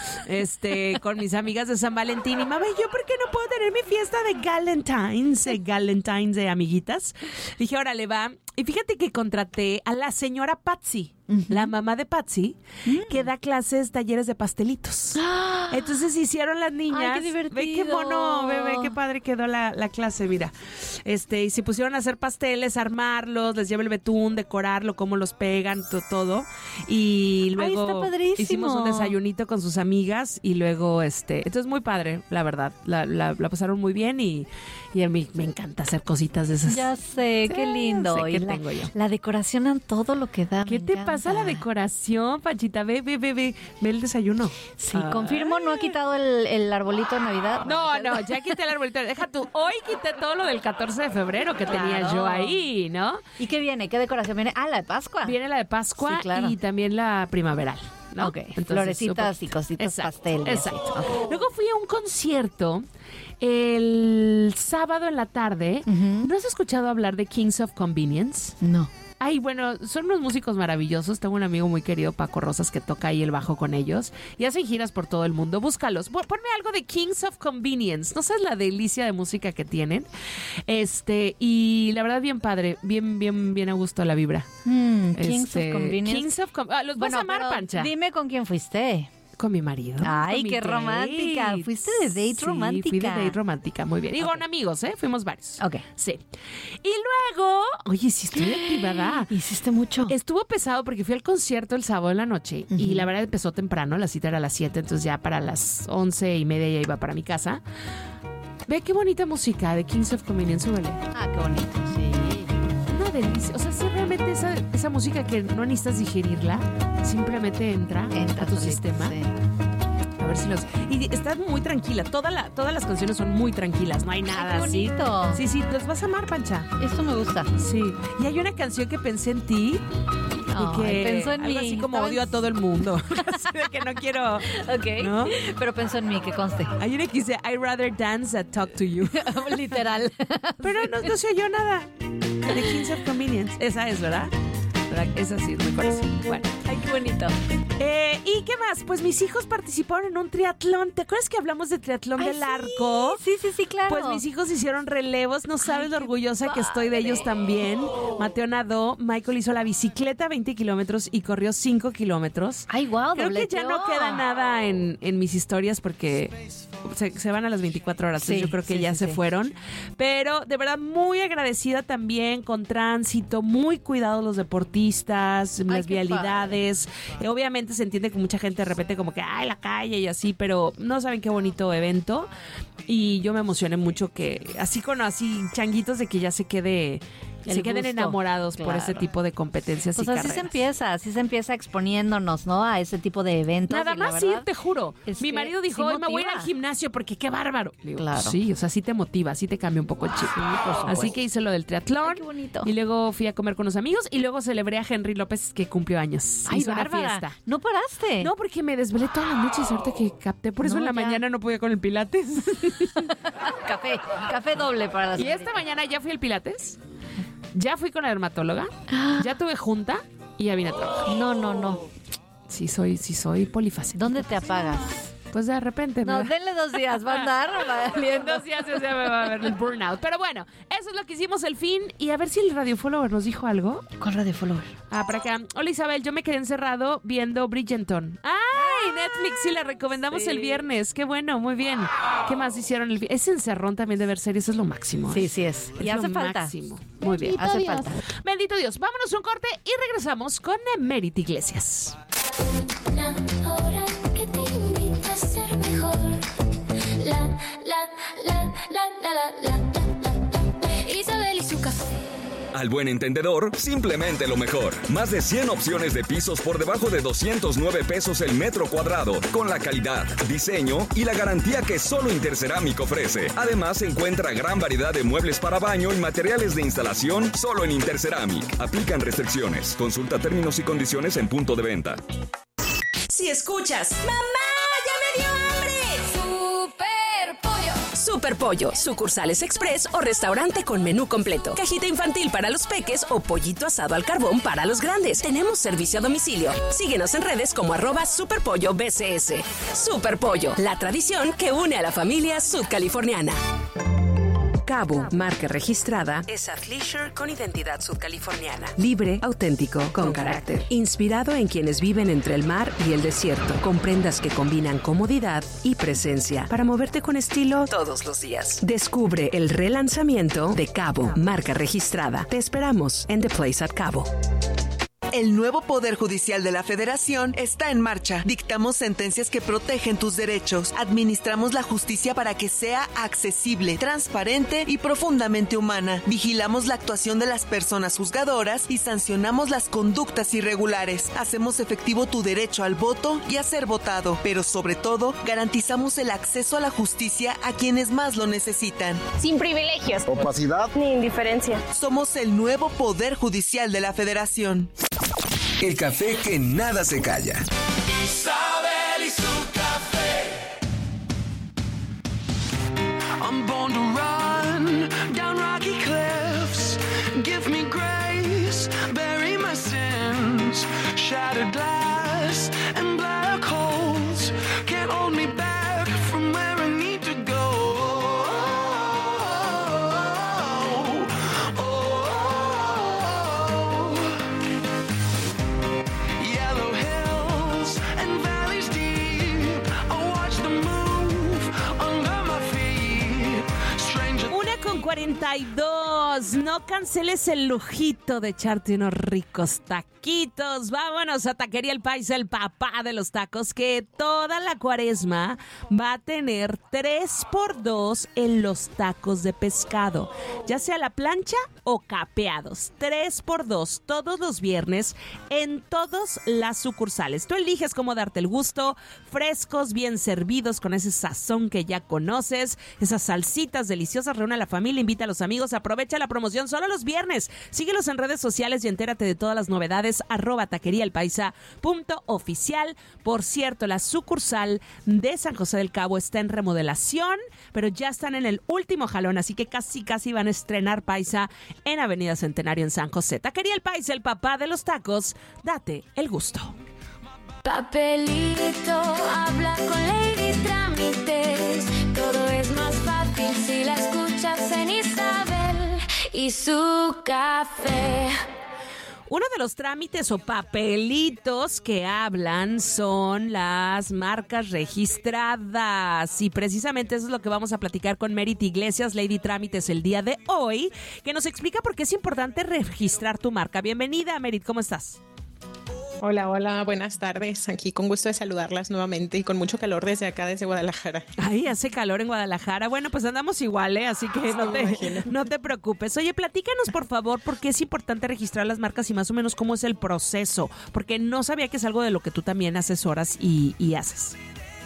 Con mis amigas de San Valentín. Y mami, ¿yo por qué no puedo tener mi fiesta de Galentine's de amiguitas? Dije, órale, va. Y fíjate que contraté a la señora Patsy, la mamá de Patsy, que da talleres de pastelitos. Entonces hicieron las niñas. ¡Ay, qué divertido! Ve qué mono, bebé, qué padre quedó la clase, mira. Y se pusieron a hacer pasteles, armarlos, les lleva el betún, decorarlo, cómo los pegan, todo. Y luego hicimos un desayunito con sus amigas y luego, entonces muy padre, la verdad. La pasaron muy bien y a mí me encanta hacer cositas de esas. Ya sé, qué lindo. Sé que tengo yo. La decoración a todo lo que da. ¿Qué te pasa la decoración, Panchita? Ve el desayuno. Sí, confirmo, no ha quitado el arbolito de Navidad. No, ya quité el arbolito. Deja tú, hoy quité todo lo del 14 de febrero que tenía yo ahí, ¿no? ¿Y qué viene? ¿Qué decoración viene? La de Pascua. Viene la de Pascua, sí, claro. Y también la primaveral, ¿no? Ok, entonces, florecitas y cositas, pasteles. Exacto. Okay. Luego fui a un concierto El sábado en la tarde, ¿no has escuchado hablar de Kings of Convenience? No. Ay, bueno, son unos músicos maravillosos. Tengo un amigo muy querido, Paco Rosas, que toca ahí el bajo con ellos. Y hacen giras por todo el mundo. Búscalos. Ponme algo de Kings of Convenience. ¿No sabes la delicia de música que tienen? Y la verdad, bien padre. Bien a gusto la vibra. Kings of Convenience. Kings of los vas a amar, Pancha. Dime con quién fuiste. Con mi marido. Ay, con qué romántica. Fuiste de date romántica. Sí, fui de date romántica, muy bien. Y con amigos, fuimos varios. Ok. Sí. Y luego, oye, sí estoy activada. Hiciste mucho. Estuvo pesado porque fui al concierto el sábado en la noche y la verdad empezó temprano, la cita era a las 7, entonces ya para las 11:30 ya iba para mi casa. Ve qué bonita música de Kings of Convenience, súbele. Ah, qué bonito, sí. Una delicia. O sea, sí, realmente esa música que no necesitas digerirla, simplemente entra a tu sistema. Sí. A ver si los... Y está muy tranquila. Todas las canciones son muy tranquilas. No hay nada así. Qué bonito. Sí, los vas a amar, Pancha. Esto me gusta. Sí. Y hay una canción que pensé en ti. Y que pensó en algo mí. así como odio a todo el mundo. Así de que no quiero... Ok. ¿No? Pero pensó en mí, que conste. Hay una que dice, I'd rather dance than talk to you. Literal. Pero no se oyó nada. The Kings of Convenience. Esa es, ¿verdad? Esa sí es mi corazón. Bueno. Ay, qué bonito. ¿Y qué más? Pues mis hijos participaron en un triatlón. ¿Te acuerdas que hablamos de triatlón del Arco? Sí, claro. Pues mis hijos hicieron relevos. No sabes lo orgullosa que estoy de ellos también. Mateo nadó, Michael hizo la bicicleta 20 kilómetros y corrió 5 kilómetros. Ay, wow, Creo que ya no queda nada en mis historias porque se van a las 24 horas. Entonces yo creo que ya se fueron. Pero de verdad muy agradecida también con tránsito, muy cuidados los deportistas, las vialidades. Obviamente se entiende que mucha gente de repente como que la calle y así, pero no saben qué bonito evento. Y yo me emocioné mucho que así changuitos de que ya se queden enamorados por ese tipo de competencias y carreras. Así se empieza exponiéndonos, ¿no? A ese tipo de eventos. Nada más ir, te juro. Mi marido dijo, hoy me voy a ir al gimnasio porque qué bárbaro. Digo, claro. Sí, o sea, sí te motiva, sí te cambia un poco el chip. Sí, así que hice lo del triatlón. Ay, qué bonito. Y luego fui a comer con unos amigos y luego celebré a Henry López que cumplió años. Ay, hizo una bárbara. fiesta. ¿No paraste? No, porque me desvelé toda la noche y suerte que capté. Por eso en la mañana no podía con el pilates. Café doble para las... Y esta mañana ya fui al pilates. Ya fui con la dermatóloga, ya tuve junta y ya vine a trabajar. No. Sí soy polifacética. ¿Dónde te apagas? Pues de repente. No, denle 2 días, va a andar valiendo. 2 días ya me va a ver el burnout. Pero bueno, eso es lo que hicimos el fin. Y a ver si el radiofollower nos dijo algo. ¿Cuál radiofollower? Para acá. Hola Isabel, yo me quedé encerrado viendo Bridgerton. ¡Ay! Netflix, sí, la recomendamos el viernes. Qué bueno, muy bien. ¿Qué más hicieron el viernes? Ese encerrón también de ver series, eso es lo máximo. Sí es. Y hace falta. Máximo. Muy bien. Hace falta. Bendito Dios. Vámonos a un corte y regresamos con Merit Iglesias. Una hora que te invita a ser mejor. Isabel y su café. Al buen entendedor, simplemente lo mejor. Más de 100 opciones de pisos por debajo de 209 pesos el metro cuadrado, con la calidad, diseño y la garantía que solo Intercerámica ofrece. Además, se encuentra gran variedad de muebles para baño y materiales de instalación solo en Intercerámica. Aplican restricciones. Consulta términos y condiciones en punto de venta. Si escuchas, ¡mamá, ya me dio hambre! Super Pollo, sucursales express o restaurante con menú completo. Cajita infantil para los peques o pollito asado al carbón para los grandes. Tenemos servicio a domicilio. Síguenos en redes como @superpollobcs. Super Pollo, la tradición que une a la familia sudcaliforniana. Cabo, marca registrada, es athleisure con identidad sudcaliforniana. Libre, auténtico, con carácter. Inspirado en quienes viven entre el mar y el desierto, con prendas que combinan comodidad y presencia para moverte con estilo todos los días. Descubre el relanzamiento de Cabo, marca registrada. Te esperamos en The Place at Cabo. El nuevo Poder Judicial de la Federación está en marcha. Dictamos sentencias que protegen tus derechos. Administramos la justicia para que sea accesible, transparente y profundamente humana. Vigilamos la actuación de las personas juzgadoras y sancionamos las conductas irregulares. Hacemos efectivo tu derecho al voto y a ser votado. Pero sobre todo, garantizamos el acceso a la justicia a quienes más lo necesitan. Sin privilegios, opacidad ni indiferencia. Somos el nuevo Poder Judicial de la Federación. El café que nada se calla. Isabel y su café. give me grace, bury my sins, shattered glass and black holes can't hold me back from where I need to go. Yellow hills and valleys deep, I watch them move under my feet. Stranger 1:42. No canceles el lujito de echarte unos ricos taquitos. Vámonos a Taquería El Paisa, el papá de los tacos, que toda la cuaresma va a tener 3x2 en los tacos de pescado, ya sea a la plancha o capeados. 3x2 todos los viernes en todas las sucursales. Tú eliges cómo darte el gusto, frescos, bien servidos, con ese sazón que ya conoces, esas salsitas deliciosas. Reúne a la familia, invita a los amigos, aprovecha la promoción solo los viernes. Síguelos en redes sociales y entérate de todas las novedades, @taqueriaelpaisa.oficial. Por cierto, la sucursal de San José del Cabo está en remodelación, pero ya están en el último jalón, así que casi van a estrenar Paisa en Avenida Centenario en San José. Taquería El Paisa, el papá de los tacos. Date el gusto. Papelito, habla con Lady Trámites. Todo es más fácil si la escuchas en Isabel y su café. Uno de los trámites o papelitos que hablan son las marcas registradas, y precisamente eso es lo que vamos a platicar con Merit Iglesias, Lady Trámites, el día de hoy, que nos explica por qué es importante registrar tu marca. Bienvenida, Merit, ¿cómo estás? Hola, buenas tardes. Aquí con gusto de saludarlas nuevamente y con mucho calor desde acá, desde Guadalajara. Ay, hace calor en Guadalajara. Bueno, pues andamos igual, así que no te preocupes. Oye, platícanos, por favor, por qué es importante registrar las marcas y más o menos cómo es el proceso, porque no sabía que es algo de lo que tú también asesoras y haces.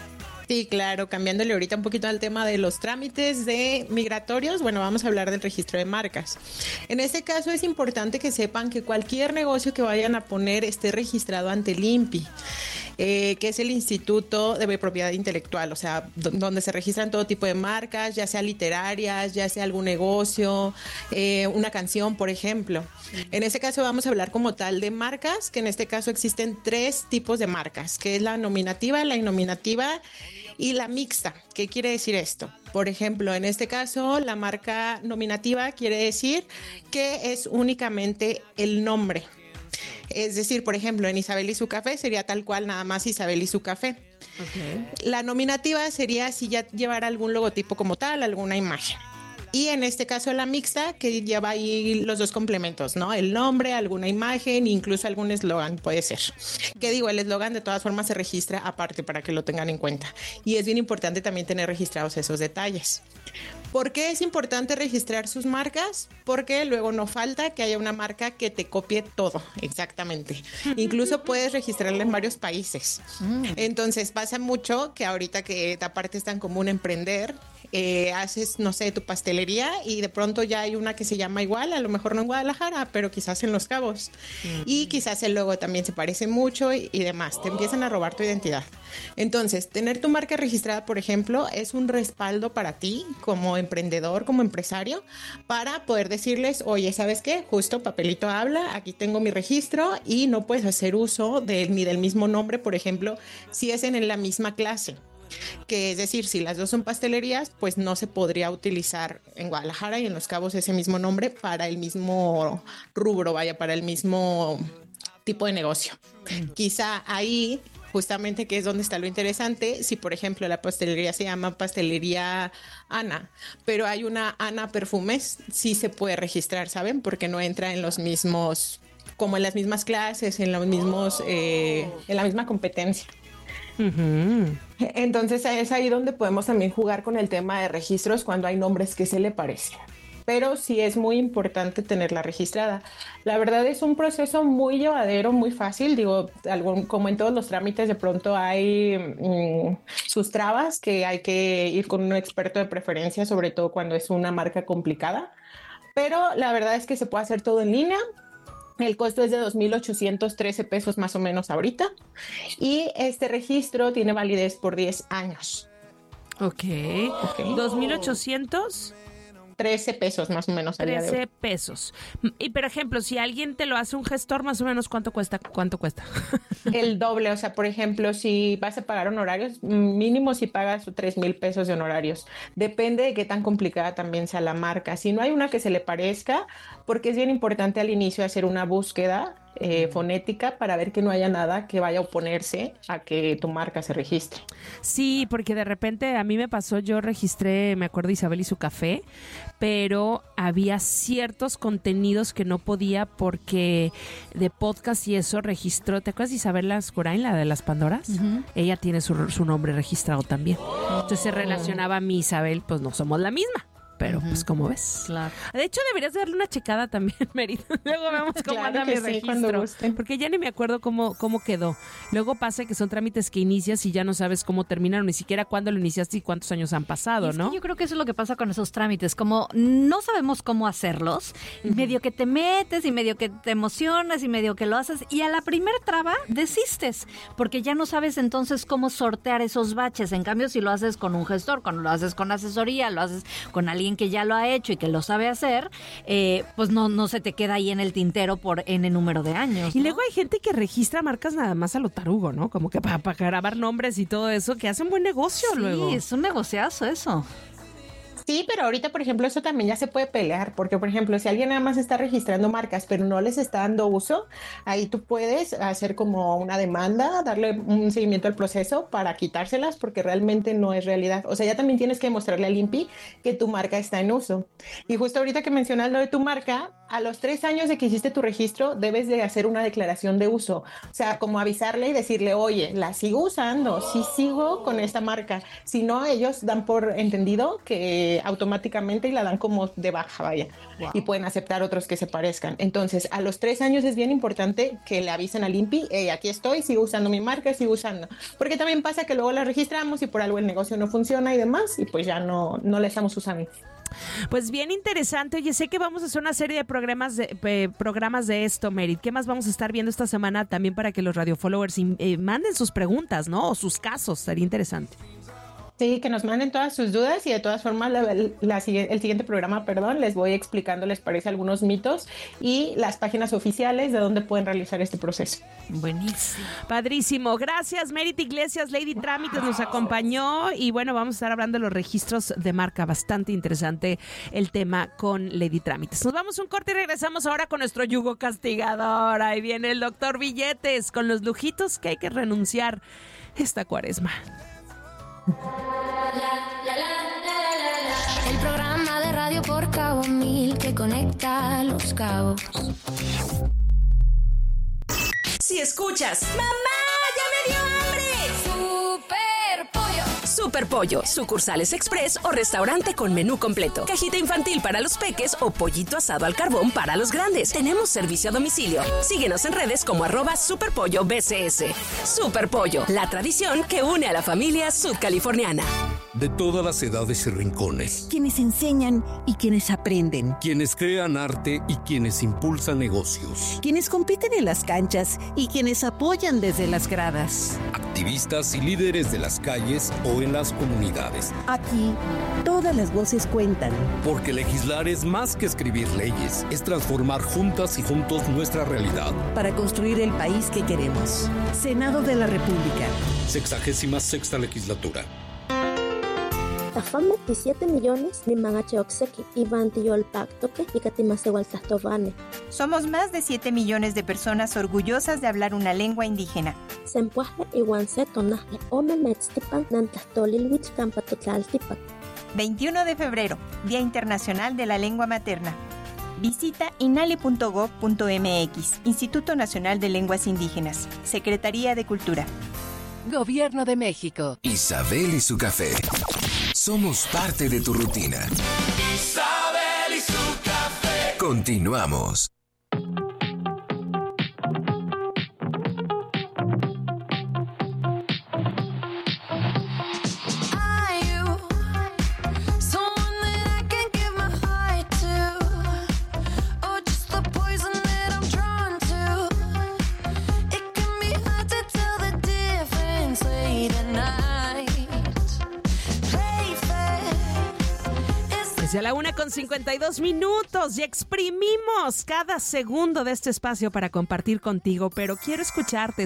Sí, claro, cambiándole ahorita un poquito al tema de los trámites de migratorios, bueno, vamos a hablar del registro de marcas. En este caso es importante que sepan que cualquier negocio que vayan a poner esté registrado ante el INPI, que es el Instituto de Propiedad Intelectual, o sea, donde se registran todo tipo de marcas, ya sea literarias, ya sea algún negocio, una canción, por ejemplo. En este caso vamos a hablar como tal de marcas, que en este caso existen 3 tipos de marcas, que es la nominativa, la innominativa y la mixta. ¿Qué quiere decir esto? Por ejemplo, en este caso, la marca nominativa quiere decir que es únicamente el nombre. Es decir, por ejemplo, en Isabel y su café sería tal cual, nada más Isabel y su café. Okay. La nominativa sería si ya llevara algún logotipo como tal, alguna imagen. Y en este caso la mixta, que lleva ahí los dos complementos, ¿no? El nombre, alguna imagen, incluso algún eslogan puede ser. Que digo, el eslogan de todas formas se registra aparte para que lo tengan en cuenta. Y es bien importante también tener registrados esos detalles. ¿Por qué es importante registrar sus marcas? Porque luego no falta que haya una marca que te copie todo, exactamente. Incluso puedes registrarla en varios países. Entonces pasa mucho que ahorita que aparte es tan común emprender, haces, no sé, tu pastelería y de pronto ya hay una que se llama igual, a lo mejor no en Guadalajara, pero quizás en Los Cabos. Y quizás el logo también se parece mucho y demás. Te empiezan a robar tu identidad. Entonces, tener tu marca registrada, por ejemplo, es un respaldo para ti como emprendedor, como empresario, para poder decirles, oye, ¿sabes qué? Justo papelito habla, aquí tengo mi registro y no puedes hacer uso ni del mismo nombre, por ejemplo, si es en la misma clase. Que es decir, si las dos son pastelerías, pues no se podría utilizar en Guadalajara y en Los Cabos ese mismo nombre para el mismo rubro, para el mismo tipo de negocio. Quizá ahí, justamente, que es donde está lo interesante, si por ejemplo la pastelería se llama Pastelería Ana, pero hay una Ana Perfumes, sí se puede registrar, ¿saben? Porque no entra en los mismos, como en las mismas clases, en los mismos, en la misma competencia. Entonces es ahí donde podemos también jugar con el tema de registros cuando hay nombres que se le parecen. Pero sí es muy importante tenerla registrada. La verdad es un proceso muy llevadero, muy fácil. Digo, como en todos los trámites, de pronto hay sus trabas que hay que ir con un experto de preferencia, sobre todo cuando es una marca complicada. Pero la verdad es que se puede hacer todo en línea. El costo es de 2,813 pesos más o menos ahorita. Y este registro tiene validez por 10 años. Ok. 2,800... 13 pesos más o menos al día de hoy. 13 pesos. Y por ejemplo, si alguien te lo hace un gestor, más o menos, ¿cuánto cuesta? El doble, o sea, por ejemplo, si vas a pagar honorarios, mínimo si pagas 3,000 pesos de honorarios. Depende de qué tan complicada también sea la marca. Si no hay una que se le parezca, porque es bien importante al inicio hacer una búsqueda fonética para ver que no haya nada que vaya a oponerse a que tu marca se registre. Sí, porque de repente a mí me pasó, yo registré, me acuerdo, Isabel y su café, pero había ciertos contenidos que no podía porque de podcast y eso registró. ¿Te acuerdas de Isabel Lascurain, la de las Pandoras? Uh-huh. Ella tiene su nombre registrado también. Entonces se relacionaba a mí, Isabel, pues no somos la misma. Pero pues como ves. Claro. De hecho deberías darle una checada también, Merit. Luego vemos cómo anda mi registro. Porque ya ni me acuerdo cómo quedó. Luego pasa que son trámites que inicias y ya no sabes cómo terminaron, ni siquiera cuándo lo iniciaste y cuántos años han pasado, ¿no? Yo creo que eso es lo que pasa con esos trámites. Como no sabemos cómo hacerlos, medio que te metes y medio que te emocionas y medio que lo haces y a la primera traba desistes porque ya no sabes entonces cómo sortear esos baches. En cambio, si lo haces con un gestor, cuando lo haces con asesoría, lo haces con alguien que ya lo ha hecho y que lo sabe hacer, pues no se te queda ahí en el tintero por N número de años, ¿no? Y luego hay gente que registra marcas nada más a lo tarugo, ¿no? Como que para grabar nombres y todo eso, que hacen buen negocio luego. Sí, es un negociazo eso. Sí, pero ahorita, por ejemplo, eso también ya se puede pelear, porque, por ejemplo, si alguien nada más está registrando marcas, pero no les está dando uso, ahí tú puedes hacer como una demanda, darle un seguimiento al proceso para quitárselas, porque realmente no es realidad. O sea, ya también tienes que mostrarle al INPI que tu marca está en uso. Y justo ahorita que mencionas lo de tu marca, a los 3 años de que hiciste tu registro, debes de hacer una declaración de uso. O sea, como avisarle y decirle, oye, la sigo usando, sí sigo con esta marca. Si no, ellos dan por entendido que automáticamente y la dan como de baja, vaya. Wow. Y pueden aceptar otros que se parezcan. Entonces, a los 3 años es bien importante que le avisen al INPI, hey, aquí estoy, sigo usando mi marca, sigo usando. Porque también pasa que luego la registramos y por algo el negocio no funciona y demás, y pues ya no la estamos usando. Pues bien interesante. Oye, sé que vamos a hacer una serie de programas de esto, Merit. ¿Qué más vamos a estar viendo esta semana también para que los radio followers manden sus preguntas, ¿no? O sus casos. Sería interesante. Sí, que nos manden todas sus dudas y de todas formas el siguiente programa, les voy explicando, les parece, algunos mitos y las páginas oficiales de donde pueden realizar este proceso. Buenísimo. Padrísimo. Gracias, Merit Iglesias. Lady Trámites nos acompañó y bueno, vamos a estar hablando de los registros de marca. Bastante interesante el tema con Lady Trámites. Nos vamos a un corte y regresamos ahora con nuestro yugo castigador. Ahí viene el doctor Billetes con los lujitos que hay que renunciar esta cuaresma. El programa de radio por Cabo 1000 que conecta los cabos. Si escuchas, ¡mamá, ya me dio hambre! ¡Super Pollo! Super Pollo, sucursales express o restaurante con menú completo. Cajita infantil para los peques o pollito asado al carbón para los grandes. Tenemos servicio a domicilio. Síguenos en redes como @superpollobcs. Super Pollo, la tradición que une a la familia sudcaliforniana. De todas las edades y rincones. Quienes enseñan y quienes aprenden. Quienes crean arte y quienes impulsan negocios. Quienes compiten en las canchas y quienes apoyan desde las gradas. Activistas y líderes de las calles o en las comunidades. Aquí, todas las voces cuentan. Porque legislar es más que escribir leyes, es transformar juntas y juntos nuestra realidad. Para construir el país que queremos. Senado de la República. 66ª legislatura. Tafam 27 millones ni mangache oxeki y vantiyol pactoque y catimase tastovane. Somos más de 7 millones de personas orgullosas de hablar una lengua indígena. Sempuaje iwanse tonaje ome metztipan nantastolilwich campatotlaltipak. 21 de febrero, Día Internacional de la Lengua Materna. Visita inali.gov.mx, Instituto Nacional de Lenguas Indígenas, Secretaría de Cultura. Gobierno de México. Isabel y su café. Somos parte de tu rutina. Isabel y su café. Continuamos. Es ya la 1:52 y exprimimos cada segundo de este espacio para compartir contigo, pero quiero escucharte.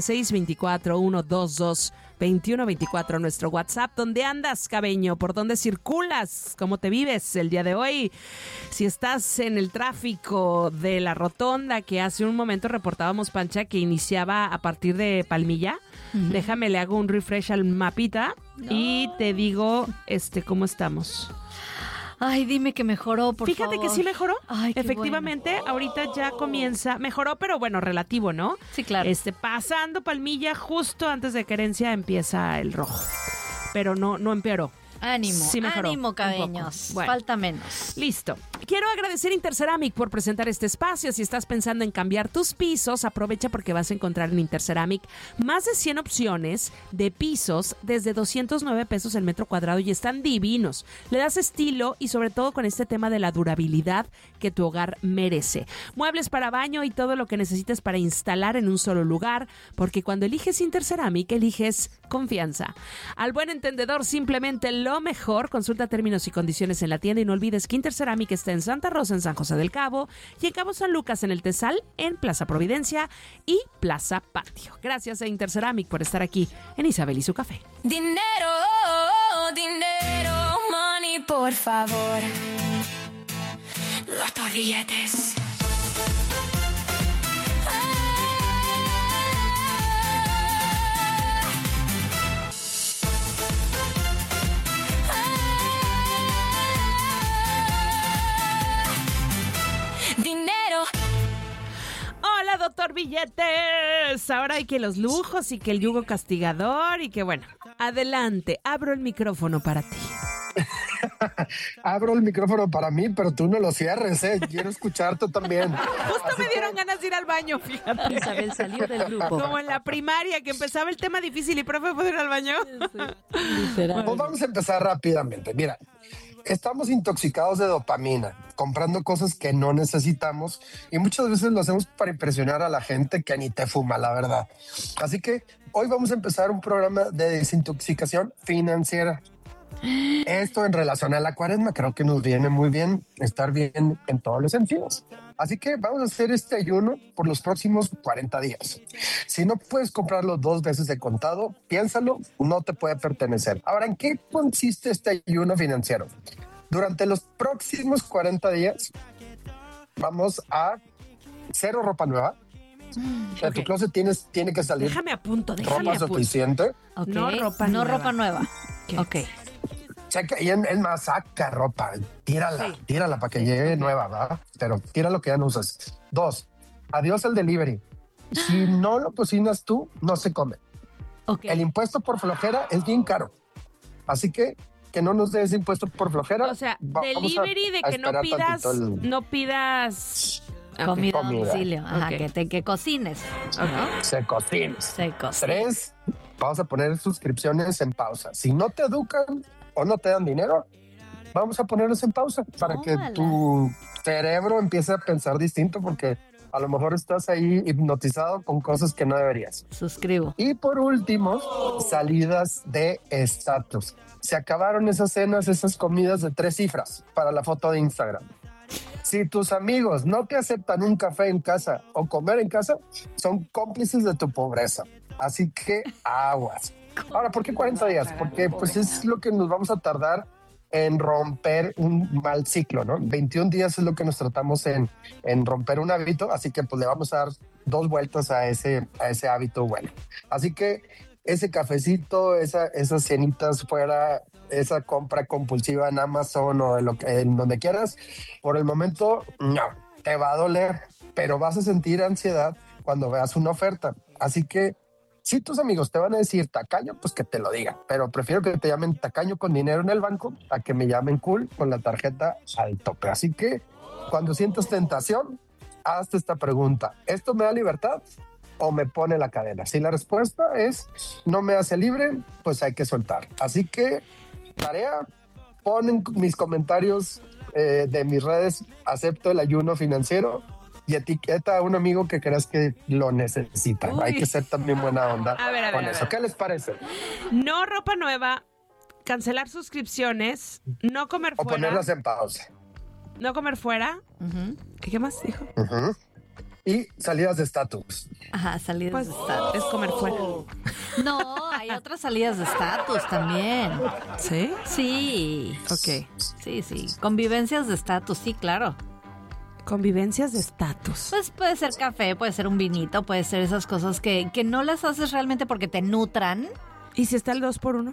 624-122-2124, nuestro WhatsApp. ¿Dónde andas, cabeño? ¿Por dónde circulas? ¿Cómo te vives el día de hoy? Si estás en el tráfico de la rotonda que hace un momento reportábamos, Pancha, que iniciaba a partir de Palmilla, déjame, le hago un refresh al mapita y te digo cómo estamos. Ay, dime que mejoró, por favor. Fíjate que sí mejoró. Ay, qué efectivamente, bueno. Ahorita ya comienza, mejoró, pero bueno, relativo, ¿no? Sí, claro. Pasando Palmilla, justo antes de Querencia empieza el rojo. Pero no empeoró. Ánimo, sí mejoró, ánimo, cabeños. Bueno, falta menos. Listo. Quiero agradecer a Interceramic por presentar este espacio. Si estás pensando en cambiar tus pisos, aprovecha porque vas a encontrar en Interceramic más de 100 opciones de pisos desde 209 pesos el metro cuadrado y están divinos. Le das estilo y sobre todo con este tema de la durabilidad que tu hogar merece. Muebles para baño y todo lo que necesites para instalar en un solo lugar, porque cuando eliges Interceramic, eliges confianza. Al buen entendedor, simplemente lo mejor. Consulta términos y condiciones en la tienda y no olvides que Interceramic está en Santa Rosa, en San José del Cabo, y en Cabo San Lucas, en el Tesal, en Plaza Providencia y Plaza Patio. Gracias a Interceramic por estar aquí en Isabel y su café. Dinero, dinero, money, por favor. Los billetes. Dinero. Hola, doctor Billetes. Ahora hay que los lujos y que el yugo castigador y que bueno, adelante, abro el micrófono para ti. Abro el micrófono para mí, pero tú no lo cierres, ¿eh? Quiero escucharte también. Justo me dieron ganas de ir al baño, fíjate. Isabel salió del grupo. Como en la primaria, que empezaba el tema difícil y profe, ¿puedo ir al baño? Pues vamos a empezar rápidamente. Mira, estamos intoxicados de dopamina, comprando cosas que no necesitamos y muchas veces lo hacemos para impresionar a la gente que ni te fuma, la verdad. Así que hoy vamos a empezar un programa de desintoxicación financiera. Esto en relación a la cuaresma creo que nos viene muy bien estar bien en todos los sentidos. Así que vamos a hacer este ayuno por los próximos 40 días. Si no puedes comprarlo 2 veces de contado, piénsalo, no te puede pertenecer. Ahora, ¿en qué consiste este ayuno financiero? Durante los próximos 40 días vamos a cero ropa nueva. De tu closet tiene que salir. Déjame apunto. Ropa suficiente. Okay. No ropa nueva. Ok. Checa, y es más, saca ropa, tírala para que llegue nueva, ¿verdad? Pero tira lo que ya no usas. 2, adiós el delivery. Si no lo cocinas tú, no se come. Okay. El impuesto por flojera es bien caro. Así que no nos des impuesto por flojera. O sea, delivery de que no pidas comida a domicilio. Ajá, okay. que cocines. Okay. Se cocina. 3, vamos a poner suscripciones en pausa. Si no te educan o no te dan dinero, vamos a ponerlos en pausa para que tu cerebro empiece a pensar distinto, porque a lo mejor estás ahí hipnotizado con cosas que no deberías. Suscribo. Y por último, salidas de estatus. Se acabaron esas cenas, esas comidas de 3 cifras para la foto de Instagram. Si tus amigos no te aceptan un café en casa o comer en casa, son cómplices de tu pobreza. Así que aguas. Ahora, ¿por qué 40 días? Porque pues es lo que nos vamos a tardar en romper un mal ciclo, ¿no? 21 días es lo que nos tratamos en romper un hábito, así que pues le vamos a dar 2 vueltas a ese hábito bueno. Así que ese cafecito, esas cenitas fuera, esa compra compulsiva en Amazon o en donde quieras, por el momento no, te va a doler, pero vas a sentir ansiedad cuando veas una oferta. Así que si tus amigos te van a decir tacaño, pues que te lo digan, pero prefiero que te llamen tacaño con dinero en el banco a que me llamen cool con la tarjeta al tope. Así que cuando sientas tentación, hazte esta pregunta: ¿esto me da libertad o me pone la cadena? Si la respuesta es no me hace libre, pues hay que soltar. Así que tarea, ponen mis comentarios de mis redes, acepto el ayuno financiero, y etiqueta a un amigo que creas que lo necesita. Uy. Hay que ser también buena onda con eso. ¿Qué les parece? No ropa nueva, cancelar suscripciones, no comer O fuera. ponerlas en pausa. No comer fuera. ¿Qué más dijo? Y salidas de estatus. Ajá, salidas Pues de estatus. es comer fuera. No, hay otras salidas de estatus también. ¿Sí? Sí. Ok. Sí. Convivencias de estatus, sí, claro. Convivencias de estatus. Pues puede ser café, puede ser un vinito, puede ser esas cosas que no las haces realmente porque te nutran. ¿Y si está el 2x1?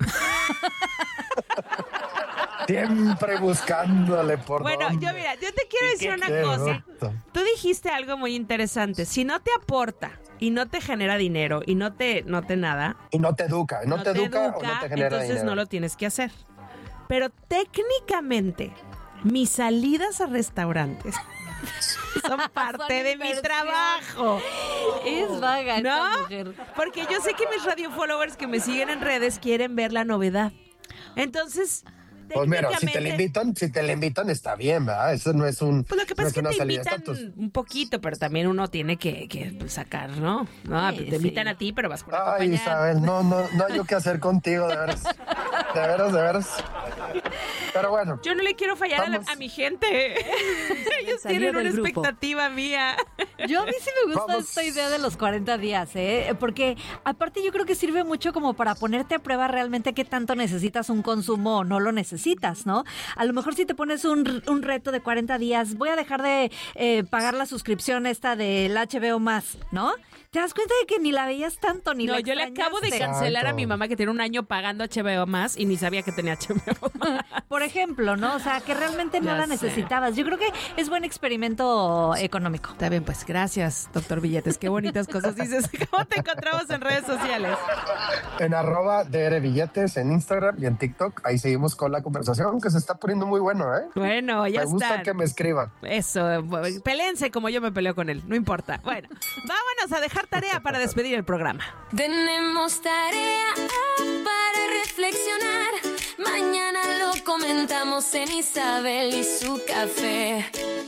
Siempre buscándole por Bueno, dónde. yo te quiero decir una Qué cosa. bruto. Tú dijiste algo muy interesante. Si no te aporta y no te genera dinero y no te nada. Y no te educa. No te educa o no te genera entonces dinero. no lo tienes que hacer. Pero técnicamente, mis salidas a restaurantes son parte de mi trabajo. Es vaga esta mujer. Porque yo sé que mis radio followers que me siguen en redes quieren ver la novedad. Entonces, Pues mira, si técnicamente- te le invitan está bien, ¿verdad? Eso no es un Pues lo que pasa es que una te salida de invitan estatus. un poquito, pero también uno tiene que sacar, ¿no? No, Sí, te invitan a ti, pero vas con Ay, acompañante. Isabel, no hay yo qué hacer contigo, de veras. De veras. Pero bueno. Yo no le quiero fallar a mi gente. Ellos Salió tienen una del grupo. expectativa mía. Yo a mí sí me gusta esta idea de los 40 días, ¿eh? Porque aparte yo creo que sirve mucho como para ponerte a prueba realmente qué tanto necesitas un consumo o no lo necesitas, ¿no? A lo mejor si te pones un reto de 40 días, voy a dejar de pagar la suscripción esta del HBO más, ¿no? Te das cuenta de que ni la veías tanto, ni No, la yo le acabo de extrañaste. cancelar a mi mamá que tiene un año pagando HBO más y ni sabía que tenía HBO más. Por ejemplo, ¿no? O sea, que realmente no Ya la sé. necesitabas. Yo creo que es buen experimento económico. Está bien, pues gracias, doctor Billetes. Qué bonitas cosas dices. ¿Cómo te encontramos en redes sociales? En @DRBilletes en Instagram y en TikTok. Ahí seguimos con la conversación que se está poniendo muy bueno, ¿eh? Bueno, ya Me gusta está. que me escriban. Eso, pelense como yo me peleo con él, no importa. Bueno, vámonos a dejar tarea para despedir el programa. Tenemos tarea para reflexionar. Mañana lo comentamos en Isabel y su café.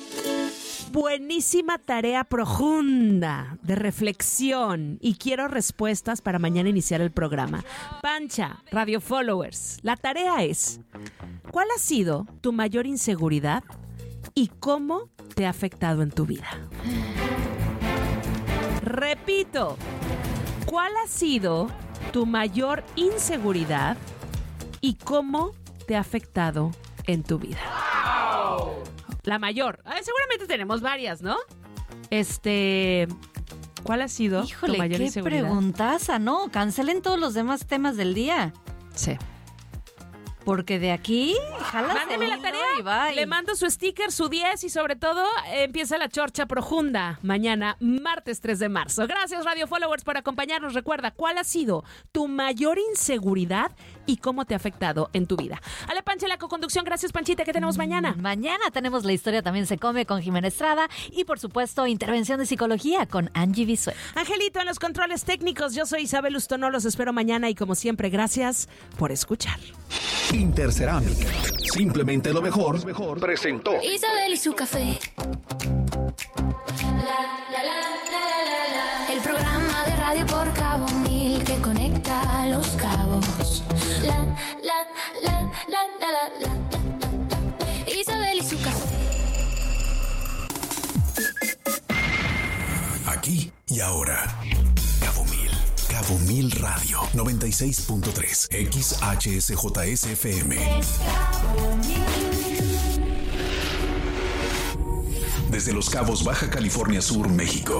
Buenísima tarea profunda de reflexión y quiero respuestas para mañana iniciar el programa. Pancha, Radio Followers, la tarea es: ¿cuál ha sido tu mayor inseguridad y cómo te ha afectado en tu vida? Repito, ¿cuál ha sido tu mayor inseguridad y cómo te ha afectado en tu vida? La mayor. Seguramente tenemos varias, ¿no? ¿Cuál ha sido tu Híjole, mayor qué inseguridad? preguntaza, ¿no? Cancelen todos los demás temas del día. Sí. Porque de aquí, jalas Mándeme el la hilo tarea, y bye. le mando su sticker, su 10 y sobre todo empieza la chorcha profunda mañana, martes 3 de marzo. Gracias Radio Followers por acompañarnos. Recuerda, ¿cuál ha sido tu mayor inseguridad y cómo te ha afectado en tu vida? Ale Pancha, la coconducción. Gracias, Panchita. ¿Qué tenemos mañana? Mañana tenemos La Historia También Se Come con Jimena Estrada y por supuesto intervención de psicología con Angie Bisuet. Angelito en los controles técnicos. Yo soy Isabel Ustono. Los espero mañana y como siempre, gracias por escuchar. Intercerámica. Simplemente lo mejor. Presentó. Isabel y su café. El programa de radio por Cabo Mil que conecta a los cabos. Isabel y su café. Aquí y ahora. Cabo Mil Radio 96.3 XHSJSFM. Desde Los Cabos, Baja California Sur, México.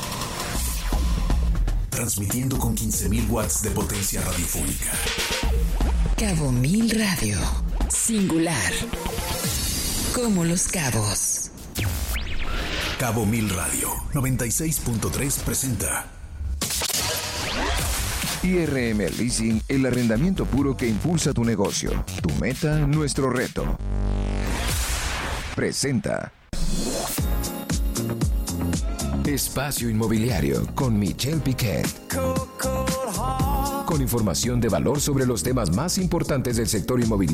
Transmitiendo con 15.000 watts de potencia radiofónica. Cabo Mil Radio. Singular. Como Los Cabos. Cabo Mil Radio 96.3 presenta. IRM Leasing, el arrendamiento puro que impulsa tu negocio. Tu meta, nuestro reto. Presenta. Espacio Inmobiliario con Michelle Piquet. Con información de valor sobre los temas más importantes del sector inmobiliario.